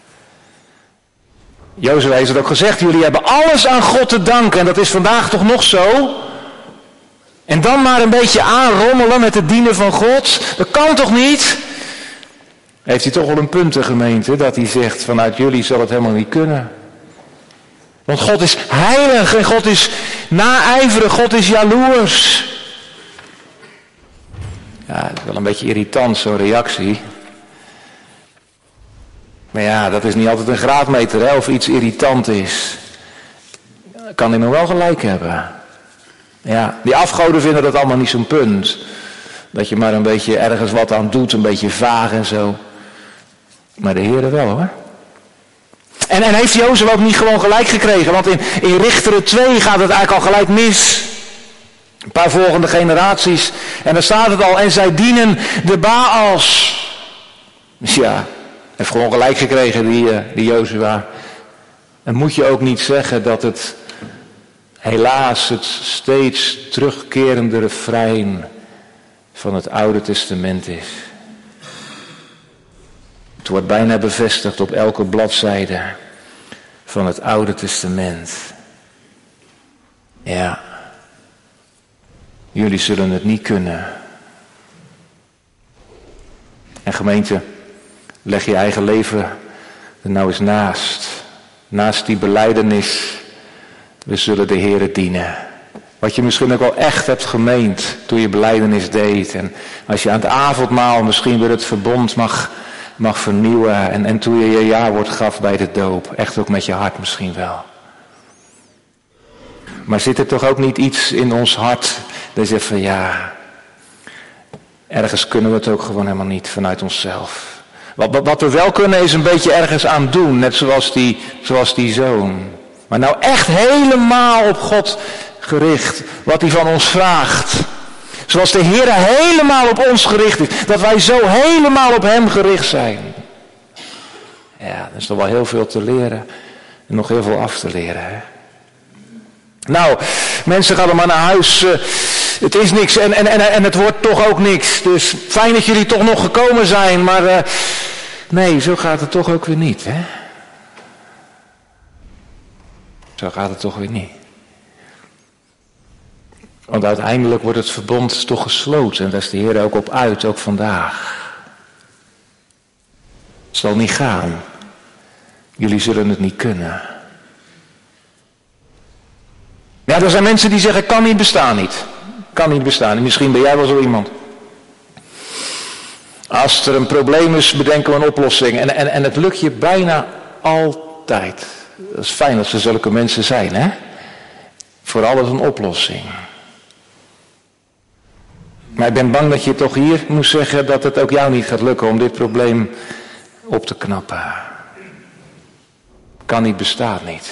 Jozua heeft het ook gezegd, jullie hebben alles aan God te danken. En dat is vandaag toch nog zo? En dan maar een beetje aanrommelen met het dienen van God. Dat kan toch niet? Heeft hij toch wel een punt, de gemeente, dat hij zegt, vanuit jullie zal het helemaal niet kunnen. Want God is heilig en God is naijverig, God is jaloers. Ja, dat is wel een beetje irritant, zo'n reactie. Maar ja, dat is niet altijd een graadmeter, hè, of iets irritant is. Kan hij nog wel gelijk hebben. Ja, die afgoden vinden dat allemaal niet zo'n punt. Dat je maar een beetje ergens wat aan doet, een beetje vaag en zo. Maar de Heere wel, hoor. En heeft Jozua ook niet gewoon gelijk gekregen? Want in Richteren 2 gaat het eigenlijk al gelijk mis. Een paar volgende generaties. En daar staat het al. En zij dienen de Baals. Dus ja, heeft gewoon gelijk gekregen die Jozua. En moet je ook niet zeggen dat het helaas het steeds terugkerende refrein van het Oude Testament is. Het wordt bijna bevestigd op elke bladzijde van het Oude Testament. Ja, jullie zullen het niet kunnen. En gemeente, leg je eigen leven er nou eens naast. Naast die belijdenis, we zullen de Heere dienen. Wat je misschien ook wel echt hebt gemeend toen je belijdenis deed. En als je aan het avondmaal misschien weer het verbond mag vernieuwen. En toen je jaarwoord gaf bij de doop. Echt ook met je hart misschien wel. Maar zit er toch ook niet iets in ons hart dat je zegt van ja, ergens kunnen we het ook gewoon helemaal niet vanuit onszelf. Wat we wel kunnen is een beetje ergens aan doen. Net zoals die zoon. Maar nou echt helemaal op God gericht. Wat hij van ons vraagt. Zoals de Heer helemaal op ons gericht is. Dat wij zo helemaal op hem gericht zijn. Ja, er is nog wel heel veel te leren. En nog heel veel af te leren. Hè? Nou, mensen gaan er maar naar huis. Het is niks en het wordt toch ook niks. Dus fijn dat jullie toch nog gekomen zijn. Maar nee, zo gaat het toch ook weer niet. Hè? Zo gaat het toch weer niet. Want uiteindelijk wordt het verbond toch gesloten. En daar is de Heer ook op uit, ook vandaag. Het zal niet gaan. Jullie zullen het niet kunnen. Ja, er zijn mensen die zeggen, kan niet bestaan niet. Kan niet bestaan. En misschien ben jij wel zo iemand. Als er een probleem is, bedenken we een oplossing. En het lukt je bijna altijd. Dat is fijn dat ze zulke mensen zijn, hè? Voor alles een oplossing. Maar ik ben bang dat je toch hier moet zeggen dat het ook jou niet gaat lukken om dit probleem op te knappen. Kan niet, bestaat niet.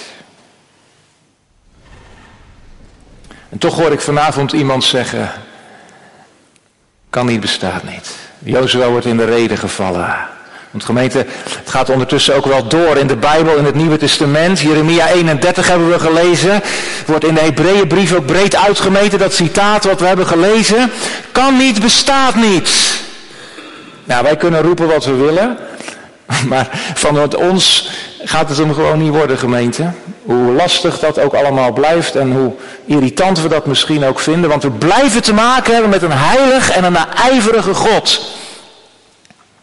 En toch hoor ik vanavond iemand zeggen, kan niet, bestaat niet. Jozua wordt in de rede gevallen. Want gemeente, het gaat ondertussen ook wel door in de Bijbel, in het Nieuwe Testament. Jeremia 31 hebben we gelezen. Wordt in de Hebreeënbrief ook breed uitgemeten, dat citaat wat we hebben gelezen. Kan niet, bestaat niet. Nou, wij kunnen roepen wat we willen. Maar vanuit ons gaat het hem gewoon niet worden, gemeente. Hoe lastig dat ook allemaal blijft en hoe irritant we dat misschien ook vinden. Want we blijven te maken hebben met een heilig en een naijverige God.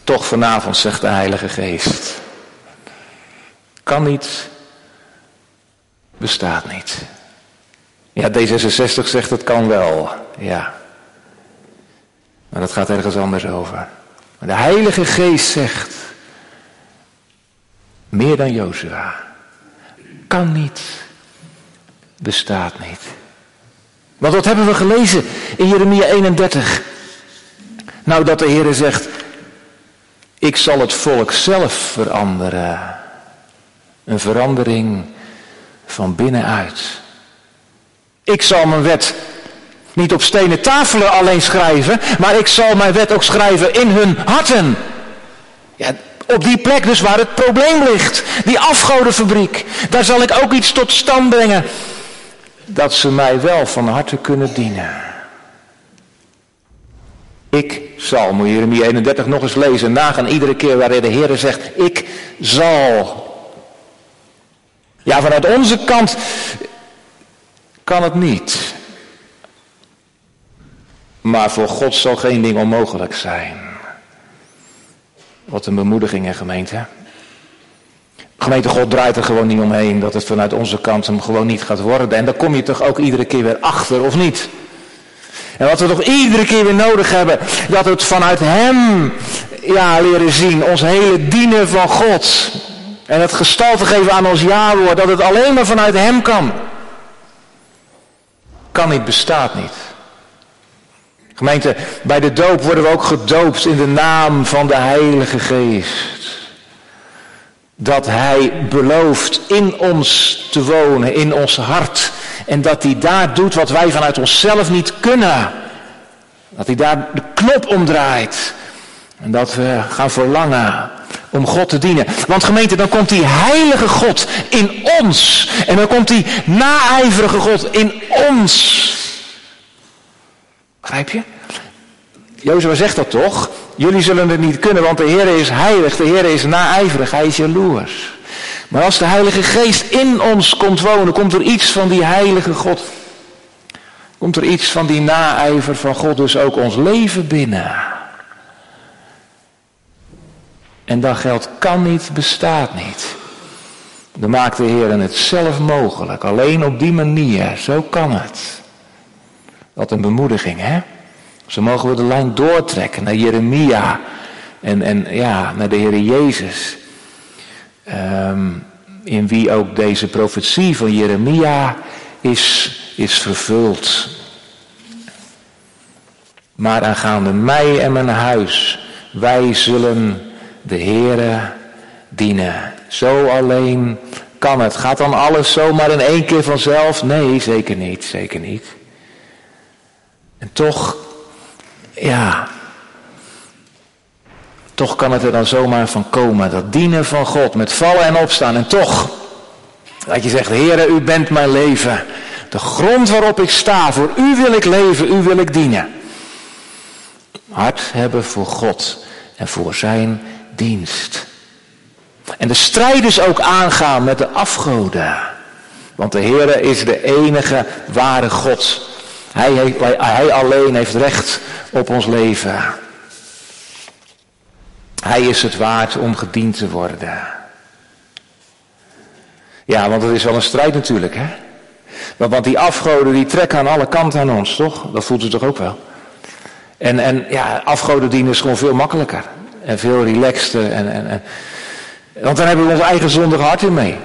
Toch vanavond, zegt de Heilige Geest. Kan niet, bestaat niet. Ja, D66 zegt het kan wel, ja. Maar dat gaat ergens anders over. Maar de Heilige Geest zegt, meer dan Jozua, kan niet, bestaat niet. Want wat hebben we gelezen in Jeremia 31? Nou, dat de Heere zegt, ik zal het volk zelf veranderen. Een verandering van binnenuit. Ik zal mijn wet niet op stenen tafelen alleen schrijven, maar ik zal mijn wet ook schrijven in hun harten. Ja, op die plek dus waar het probleem ligt. Die afgodenfabriek. Daar zal ik ook iets tot stand brengen. Dat ze mij wel van harte kunnen dienen. Ik zal, moet je Jeremia 31 nog eens lezen, nagaan iedere keer waarin de Heere zegt, ik zal. Ja, vanuit onze kant kan het niet. Maar voor God zal geen ding onmogelijk zijn. Wat een bemoediging, hè, gemeente. Gemeente, God draait er gewoon niet omheen dat het vanuit onze kant hem gewoon niet gaat worden. En daar kom je toch ook iedere keer weer achter, of niet? En wat we toch iedere keer weer nodig hebben, dat het vanuit hem, ja, leren zien, ons hele dienen van God. En het gestalte geven aan ons ja-woord, dat het alleen maar vanuit hem kan. Kan niet, bestaat niet. Gemeente, bij de doop worden we ook gedoopt in de naam van de Heilige Geest. Dat hij belooft in ons te wonen, in ons hart. En dat hij daar doet wat wij vanuit onszelf niet kunnen. Dat hij daar de knop omdraait. En dat we gaan verlangen om God te dienen. Want gemeente, dan komt die heilige God in ons. En dan komt die naijverige God in ons. Begrijp je? Jozua zegt dat toch? Jullie zullen het niet kunnen, want de Heer is heilig, de Heer is naijverig, hij is jaloers. Maar als de Heilige Geest in ons komt wonen, komt er iets van die heilige God. Komt er iets van die naijver van God dus ook ons leven binnen. En dan geldt, kan niet, bestaat niet. Dan maakt de Heer het zelf mogelijk, alleen op die manier, zo kan het. Wat een bemoediging, hè? Zo mogen we de lijn doortrekken naar Jeremia en ja, naar de Heer Jezus. In wie ook deze profetie van Jeremia is vervuld. Maar aangaande mij en mijn huis, wij zullen de Heere dienen. Zo alleen kan het. Gaat dan alles zomaar in één keer vanzelf? Nee, zeker niet, zeker niet. En toch, ja, toch kan het er dan zomaar van komen. Dat dienen van God met vallen en opstaan. En toch, dat je zegt, Heere, u bent mijn leven. De grond waarop ik sta, voor u wil ik leven, u wil ik dienen. Hart hebben voor God en voor zijn dienst. En de strijd dus ook aangaan met de afgoden. Want de Heere is de enige ware God. Hij alleen heeft recht op ons leven. Hij is het waard om gediend te worden. Ja, want het is wel een strijd natuurlijk, hè. Want die afgoden die trekken aan alle kanten aan ons, toch? Dat voelt u toch ook wel? En ja, afgoden dienen is gewoon veel makkelijker. En veel relaxter. Want dan hebben we ons eigen zondige hart in mee.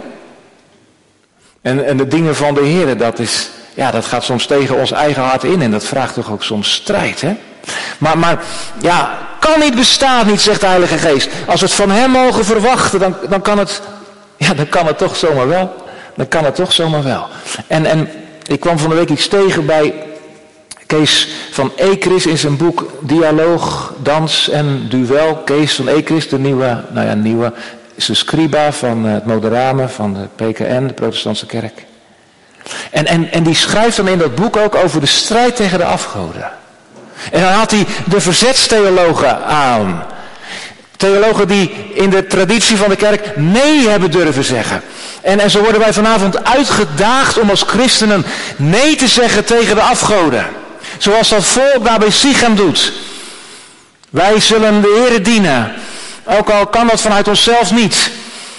En de dingen van de Heer, dat gaat soms tegen ons eigen hart in. En dat vraagt toch ook soms strijd, hè? Maar ja, kan niet, bestaat niet, zegt de Heilige Geest. Als we het van hem mogen verwachten, dan kan het toch zomaar wel. Dan kan het toch zomaar wel. En ik kwam van de week iets tegen bij Kees van Ekris in zijn boek Dialoog, Dans en Duel. Kees van Ekris, de nieuwe is de scriba van het Moderame, van de PKN, de Protestantse Kerk. En die schrijft dan in dat boek ook over de strijd tegen de afgoden. En dan haalt hij de verzetstheologen aan. Theologen die in de traditie van de kerk nee hebben durven zeggen. En zo worden wij vanavond uitgedaagd om als christenen nee te zeggen tegen de afgoden. Zoals dat volk daar bij Sichem doet. Wij zullen de Heere dienen. Ook al kan dat vanuit onszelf niet.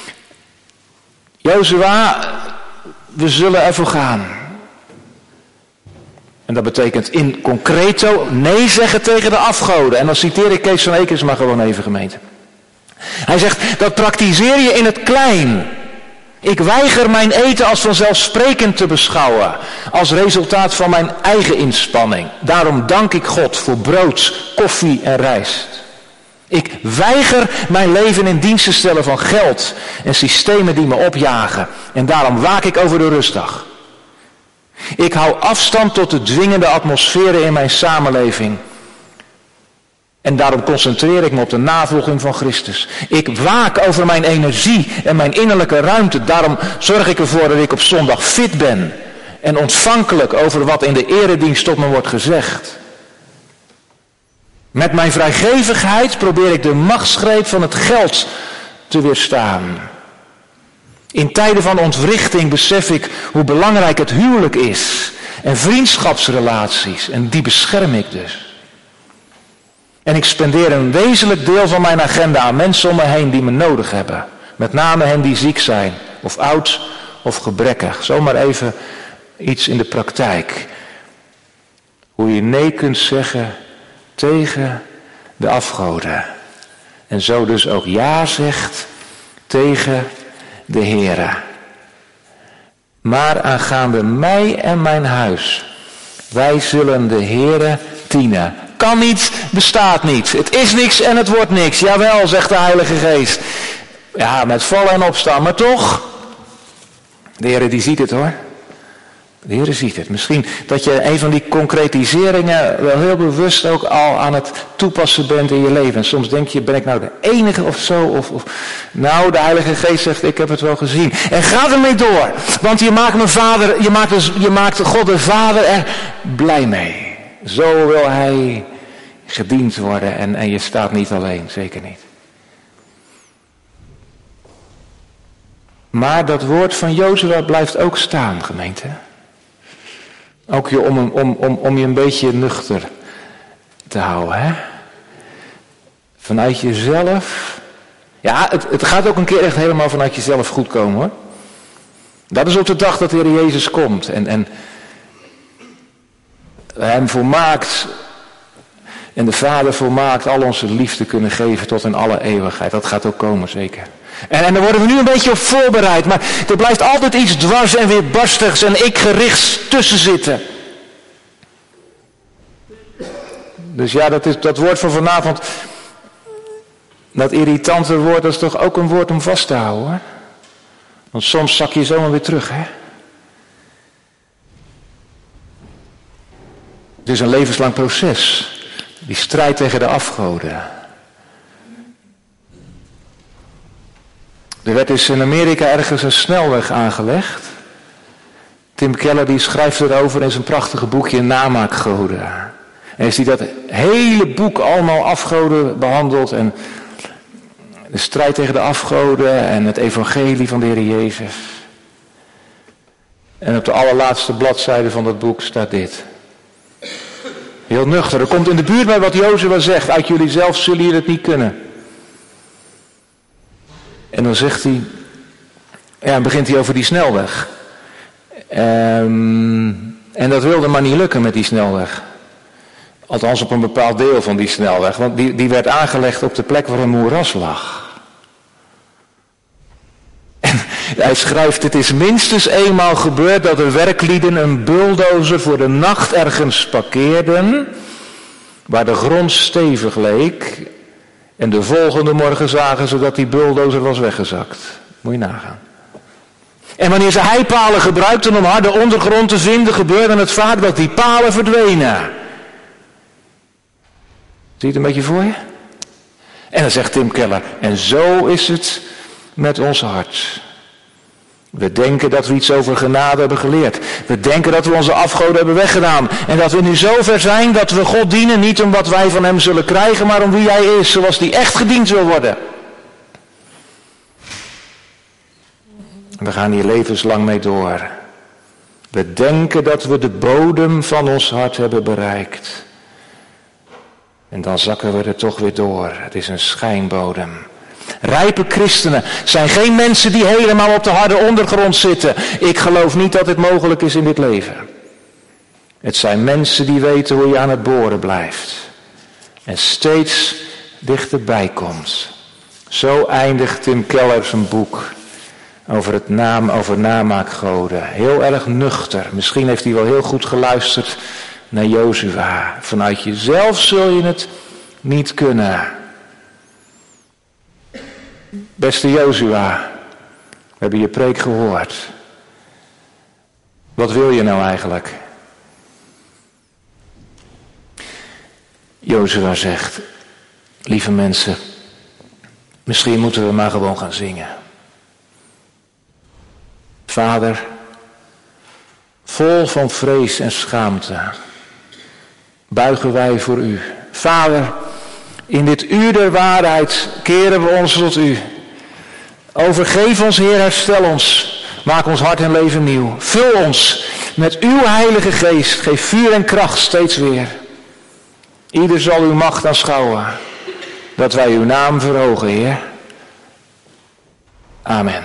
Jozua, we zullen ervoor gaan. En dat betekent in concreto nee zeggen tegen de afgoden. En dan citeer ik Kees van Ekers maar gewoon even, gemeente. Hij zegt, dat praktiseer je in het klein. Ik weiger mijn eten als vanzelfsprekend te beschouwen. Als resultaat van mijn eigen inspanning. Daarom dank ik God voor brood, koffie en rijst. Ik weiger mijn leven in dienst te stellen van geld en systemen die me opjagen. En daarom waak ik over de rustdag. Ik hou afstand tot de dwingende atmosferen in mijn samenleving. En daarom concentreer ik me op de navolging van Christus. Ik waak over mijn energie en mijn innerlijke ruimte. Daarom zorg ik ervoor dat ik op zondag fit ben. En ontvankelijk over wat in de eredienst tot me wordt gezegd. Met mijn vrijgevigheid probeer ik de machtsgreep van het geld te weerstaan. In tijden van ontwrichting besef ik hoe belangrijk het huwelijk is. En vriendschapsrelaties. En die bescherm ik dus. En ik spendeer een wezenlijk deel van mijn agenda aan mensen om me heen die me nodig hebben. Met name hen die ziek zijn. Of oud of gebrekkig. Zomaar even iets in de praktijk. Hoe je nee kunt zeggen tegen de afgoden. En zo dus ook ja zegt tegen de Heere. Maar aangaande mij en mijn huis, wij zullen de Heere dienen. Kan niet, bestaat niet. Het is niks en het wordt niks. Jawel, zegt de Heilige Geest. Ja, met vallen en opstaan, maar toch. De Heere die ziet het hoor. De Heere ziet het. Misschien dat je een van die concretiseringen wel heel bewust ook al aan het toepassen bent in je leven. En soms denk je, ben ik nou de enige of zo? Of nou, de Heilige Geest zegt, ik heb het wel gezien. En ga ermee door. Want je maakt mijn vader, je maakt God de Vader er blij mee. Zo wil hij gediend worden en je staat niet alleen, zeker niet. Maar dat woord van Jozua blijft ook staan, gemeente. Ook om je een beetje nuchter te houden, hè. Vanuit jezelf. Ja, het gaat ook een keer echt helemaal vanuit jezelf goed komen, hoor. Dat is op de dag dat de Heer Jezus komt en hem volmaakt en de Vader volmaakt al onze liefde kunnen geven tot in alle eeuwigheid. Dat gaat ook komen, zeker. En daar worden we nu een beetje op voorbereid, maar er blijft altijd iets dwars en weerbarstigs en ik-gerichts tussen zitten. Dus ja, dat woord van vanavond, dat irritante woord, dat is toch ook een woord om vast te houden, hoor. Want soms zak je zomaar weer terug, hè. Het is een levenslang proces. Die strijd tegen de afgoden. Er werd dus in Amerika ergens een snelweg aangelegd. Tim Keller die schrijft erover in zijn prachtige boekje Namaakgoden. En is hij dat hele boek allemaal afgoden behandeld. En de strijd tegen de afgoden en het evangelie van de Heer Jezus. En op de allerlaatste bladzijde van dat boek staat dit. Heel nuchter. Er komt in de buurt bij wat Jozua zegt. Uit jullie zelf zullen jullie het niet kunnen. En dan zegt hij. Ja, dan begint hij over die snelweg. En dat wilde maar niet lukken met die snelweg. Althans op een bepaald deel van die snelweg. Want die werd aangelegd op de plek waar een moeras lag. En hij schrijft, het is minstens eenmaal gebeurd dat de werklieden een bulldozer voor de nacht ergens parkeerden. Waar de grond stevig leek. En de volgende morgen zagen ze dat die bulldozer was weggezakt. Moet je nagaan. En wanneer ze heipalen gebruikten om harde ondergrond te vinden, gebeurde het vaak dat die palen verdwenen. Zie je het een beetje voor je? En dan zegt Tim Keller, en zo is het met ons hart. We denken dat we iets over genade hebben geleerd. We denken dat we onze afgoden hebben weggedaan. En dat we nu zo ver zijn dat we God dienen, niet om wat wij van hem zullen krijgen, maar om wie hij is, zoals die echt gediend wil worden. We gaan hier levenslang mee door. We denken dat we de bodem van ons hart hebben bereikt. En dan zakken we er toch weer door. Het is een schijnbodem. Rijpe christenen zijn geen mensen die helemaal op de harde ondergrond zitten. Ik geloof niet dat dit mogelijk is in dit leven. Het zijn mensen die weten hoe je aan het boren blijft. En steeds dichterbij komt. Zo eindigt Tim Keller zijn boek over namaakgoden. Heel erg nuchter. Misschien heeft hij wel heel goed geluisterd naar Jozua. Vanuit jezelf zul je het niet kunnen. Beste Jozua, we hebben je preek gehoord. Wat wil je nou eigenlijk? Jozua zegt, lieve mensen, misschien moeten we maar gewoon gaan zingen. Vader, vol van vrees en schaamte, buigen wij voor u. Vader, in dit uur der waarheid keren we ons tot u. Overgeef ons, Heer, herstel ons. Maak ons hart en leven nieuw. Vul ons met uw heilige geest. Geef vuur en kracht steeds weer. Ieder zal uw macht aanschouwen. Dat wij uw naam verhogen, Heer. Amen.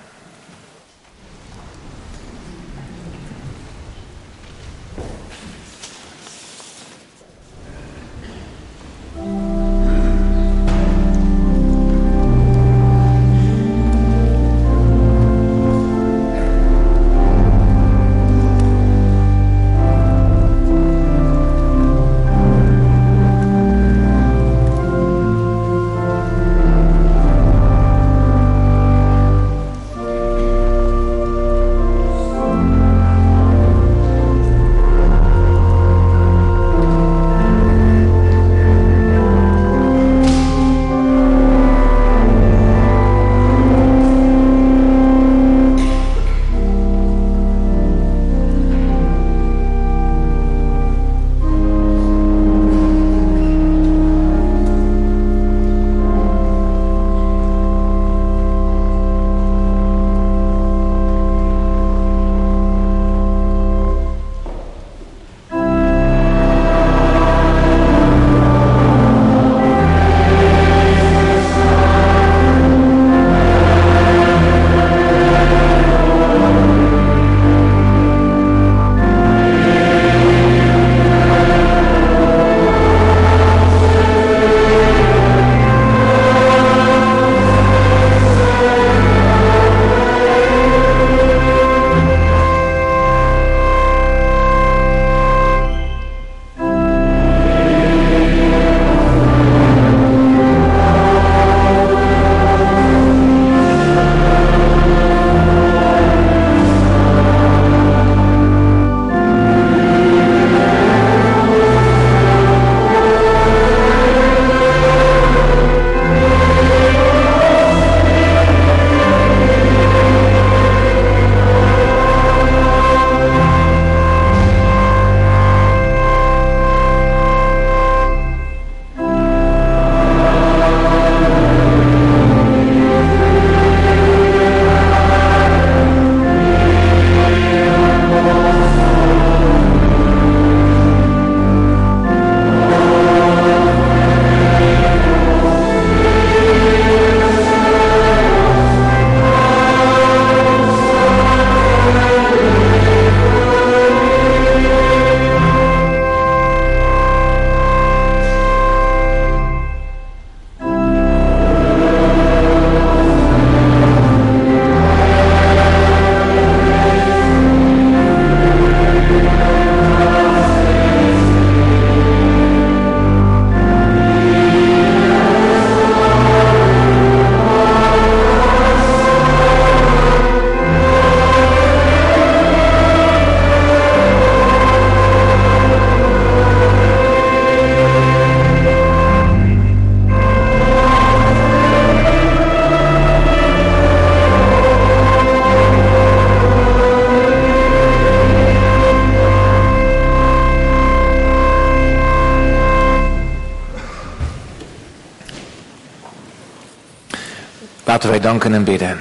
Laten wij danken en bidden.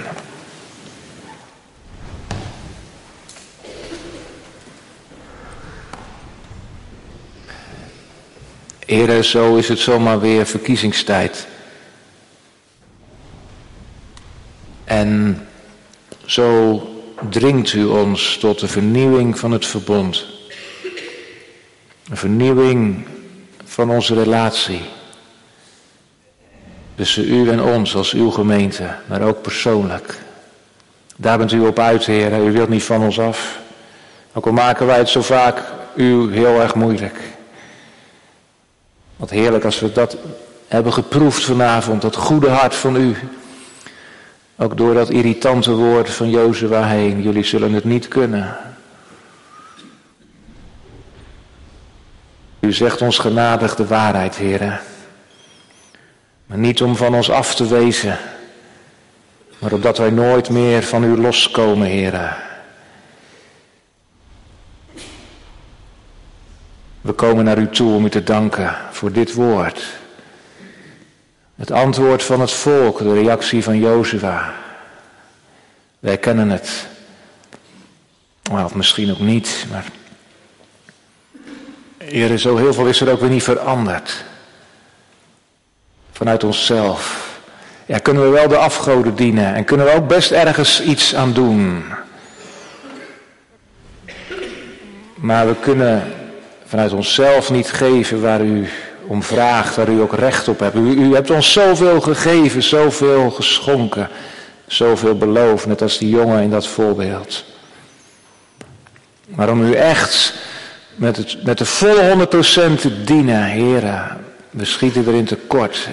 Heere, zo is het zomaar weer verkiezingstijd. En zo dringt u ons tot de vernieuwing van het verbond. Een vernieuwing van onze relatie. Tussen u en ons als uw gemeente, maar ook persoonlijk. Daar bent u op uit, Heer. U wilt niet van ons af. Ook al maken wij het zo vaak u heel erg moeilijk. Wat heerlijk als we dat hebben geproefd vanavond, dat goede hart van u. Ook door dat irritante woord van Jozua heen. Jullie zullen het niet kunnen. U zegt ons genadig de waarheid, Heer. Maar niet om van ons af te wezen. Maar opdat wij nooit meer van u loskomen, Heer. We komen naar u toe om u te danken voor dit woord. Het antwoord van het volk, de reactie van Jozua. Wij kennen het. Of misschien ook niet, maar Heer, zo heel veel is er ook weer niet veranderd. Vanuit onszelf. Ja, kunnen we wel de afgoden dienen en kunnen we ook best ergens iets aan doen. Maar we kunnen vanuit onszelf niet geven waar u om vraagt, waar u ook recht op hebt. U hebt ons zoveel gegeven, zoveel geschonken, zoveel beloofd, net als die jongen in dat voorbeeld. Maar om u echt met de volle 100% te dienen, Heere, we schieten erin tekort.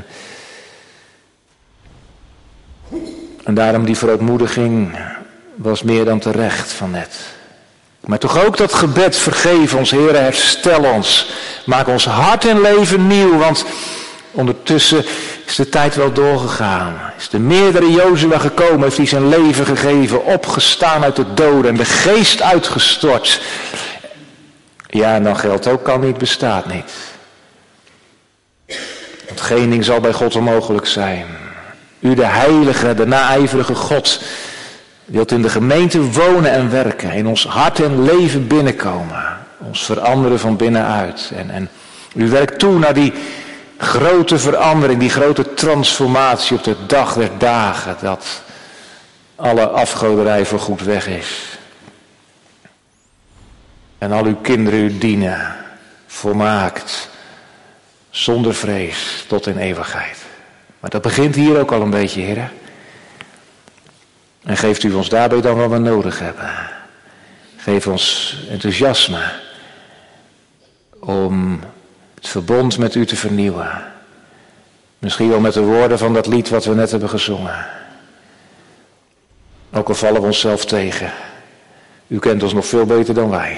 En daarom die verootmoediging was meer dan terecht van net. Maar toch ook dat gebed, vergeef ons, Heere, herstel ons. Maak ons hart en leven nieuw, want ondertussen is de tijd wel doorgegaan. Is de meerdere Jozua gekomen, heeft hij zijn leven gegeven, opgestaan uit de doden en de geest uitgestort. Ja, en dan geldt ook, kan niet, bestaat niet. Want geen ding zal bij God onmogelijk zijn. U, de heilige, de naijverige God, wilt in de gemeente wonen en werken, in ons hart en leven binnenkomen, ons veranderen van binnenuit. En u werkt toe naar die grote verandering, die grote transformatie op de dag der dagen, dat alle afgoderij voorgoed weg is. En al uw kinderen u dienen, volmaakt, zonder vrees, tot in eeuwigheid. Maar dat begint hier ook al een beetje, Heer. En geeft u ons daarbij dan wat we nodig hebben. Geef ons enthousiasme om het verbond met u te vernieuwen. Misschien wel met de woorden van dat lied wat we net hebben gezongen. Ook al vallen we onszelf tegen. U kent ons nog veel beter dan wij.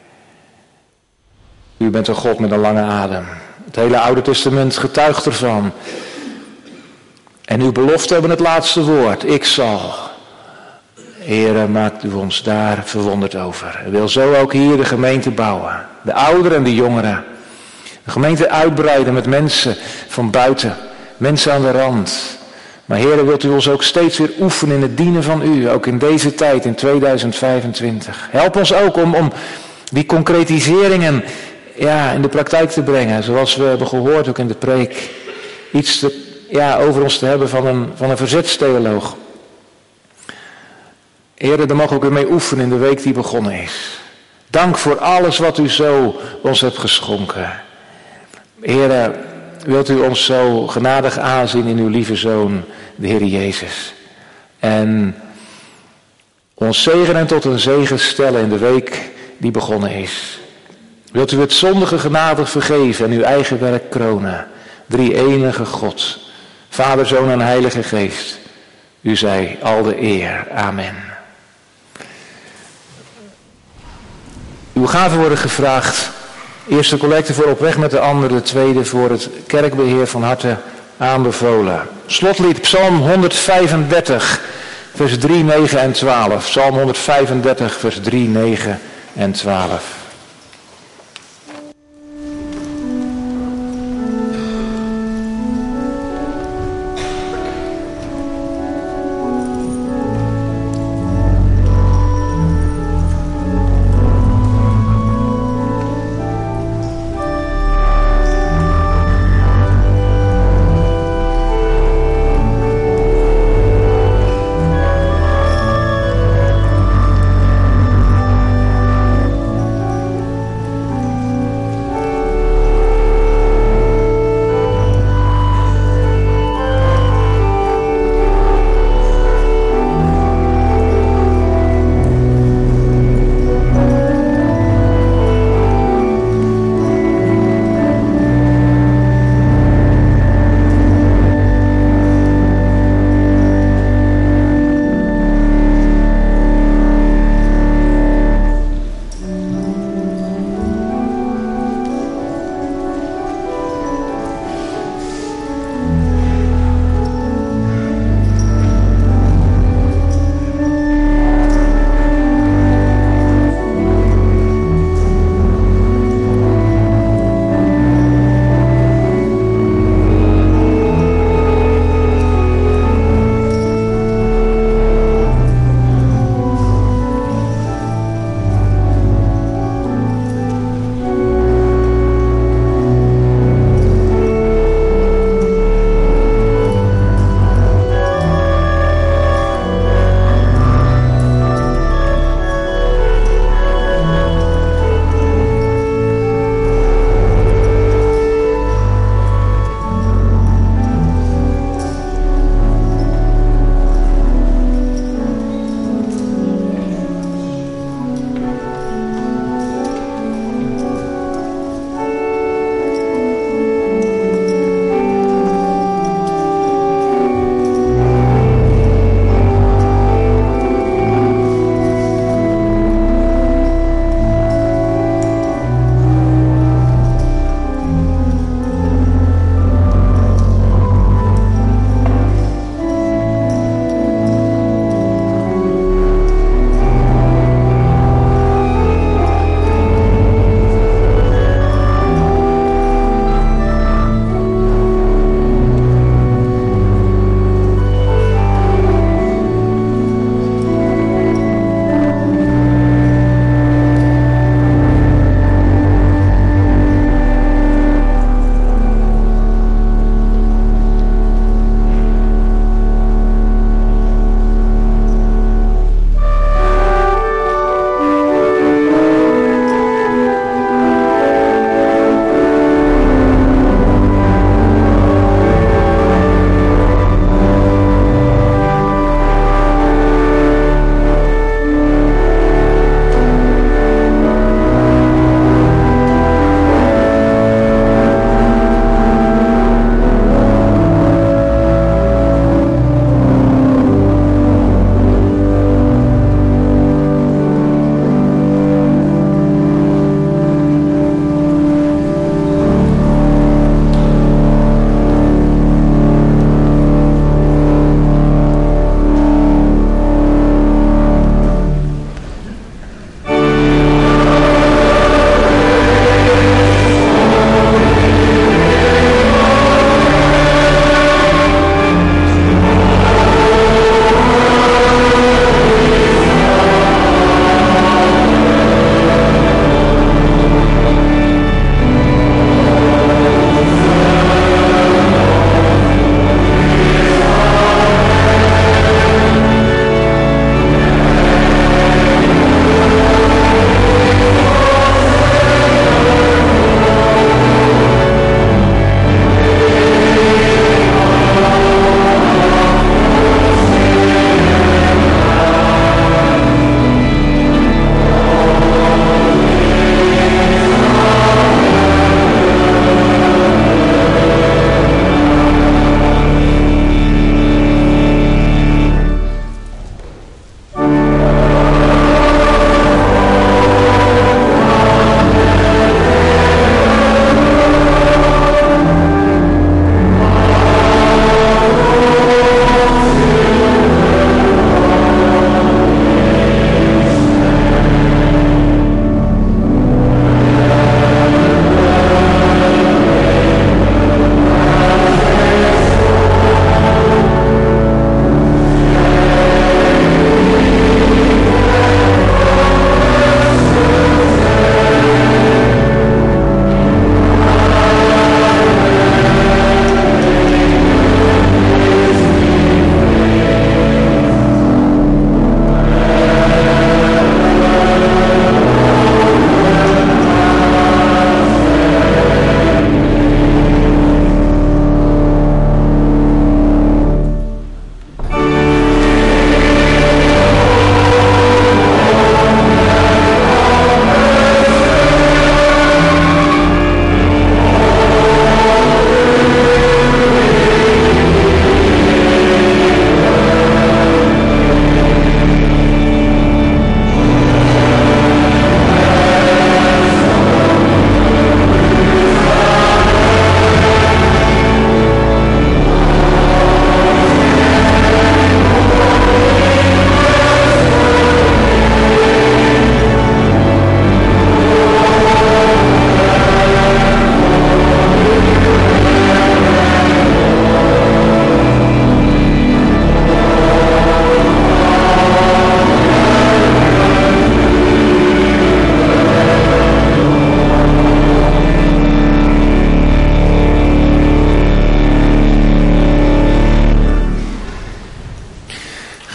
U bent een God met een lange adem. Het hele Oude Testament getuigt ervan. En uw beloften hebben het laatste woord. Ik zal. Heere, maakt u ons daar verwonderd over. U wil zo ook hier de gemeente bouwen. De ouderen en de jongeren. De gemeente uitbreiden met mensen van buiten. Mensen aan de rand. Maar Heere, wilt u ons ook steeds weer oefenen in het dienen van u. Ook in deze tijd, in 2025. Help ons ook om die concretiseringen in de praktijk te brengen. Zoals we hebben gehoord ook in de preek. Iets over ons te hebben van een verzetstheoloog. Heere, daar mogen we ook weer mee oefenen in de week die begonnen is. Dank voor alles wat u zo ons hebt geschonken. Heere, wilt u ons zo genadig aanzien in uw lieve Zoon, de Heer Jezus. En ons zegenen en tot een zegen stellen in de week die begonnen is. Wilt u het zondige genadig vergeven en uw eigen werk kronen. Drie-enige God, Vader, Zoon en Heilige Geest. U zij al de eer. Amen. Uw gaven worden gevraagd. Eerste collecte voor Op weg met de ander. De tweede voor het kerkbeheer, van harte aanbevolen. Slotlied Psalm 135 vers 3, 9 en 12. Psalm 135 vers 3, 9 en 12.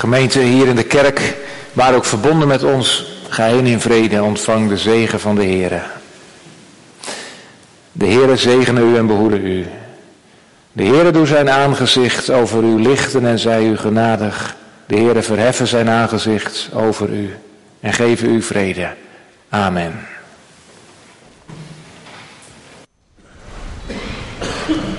Gemeente hier in de kerk, maar ook verbonden met ons, ga heen in vrede en ontvang de zegen van de Heere. De Heere zegene u en behoede u. De Heere doe zijn aangezicht over u lichten en zij u genadig. De Heere verheffen zijn aangezicht over u en geven u vrede. Amen.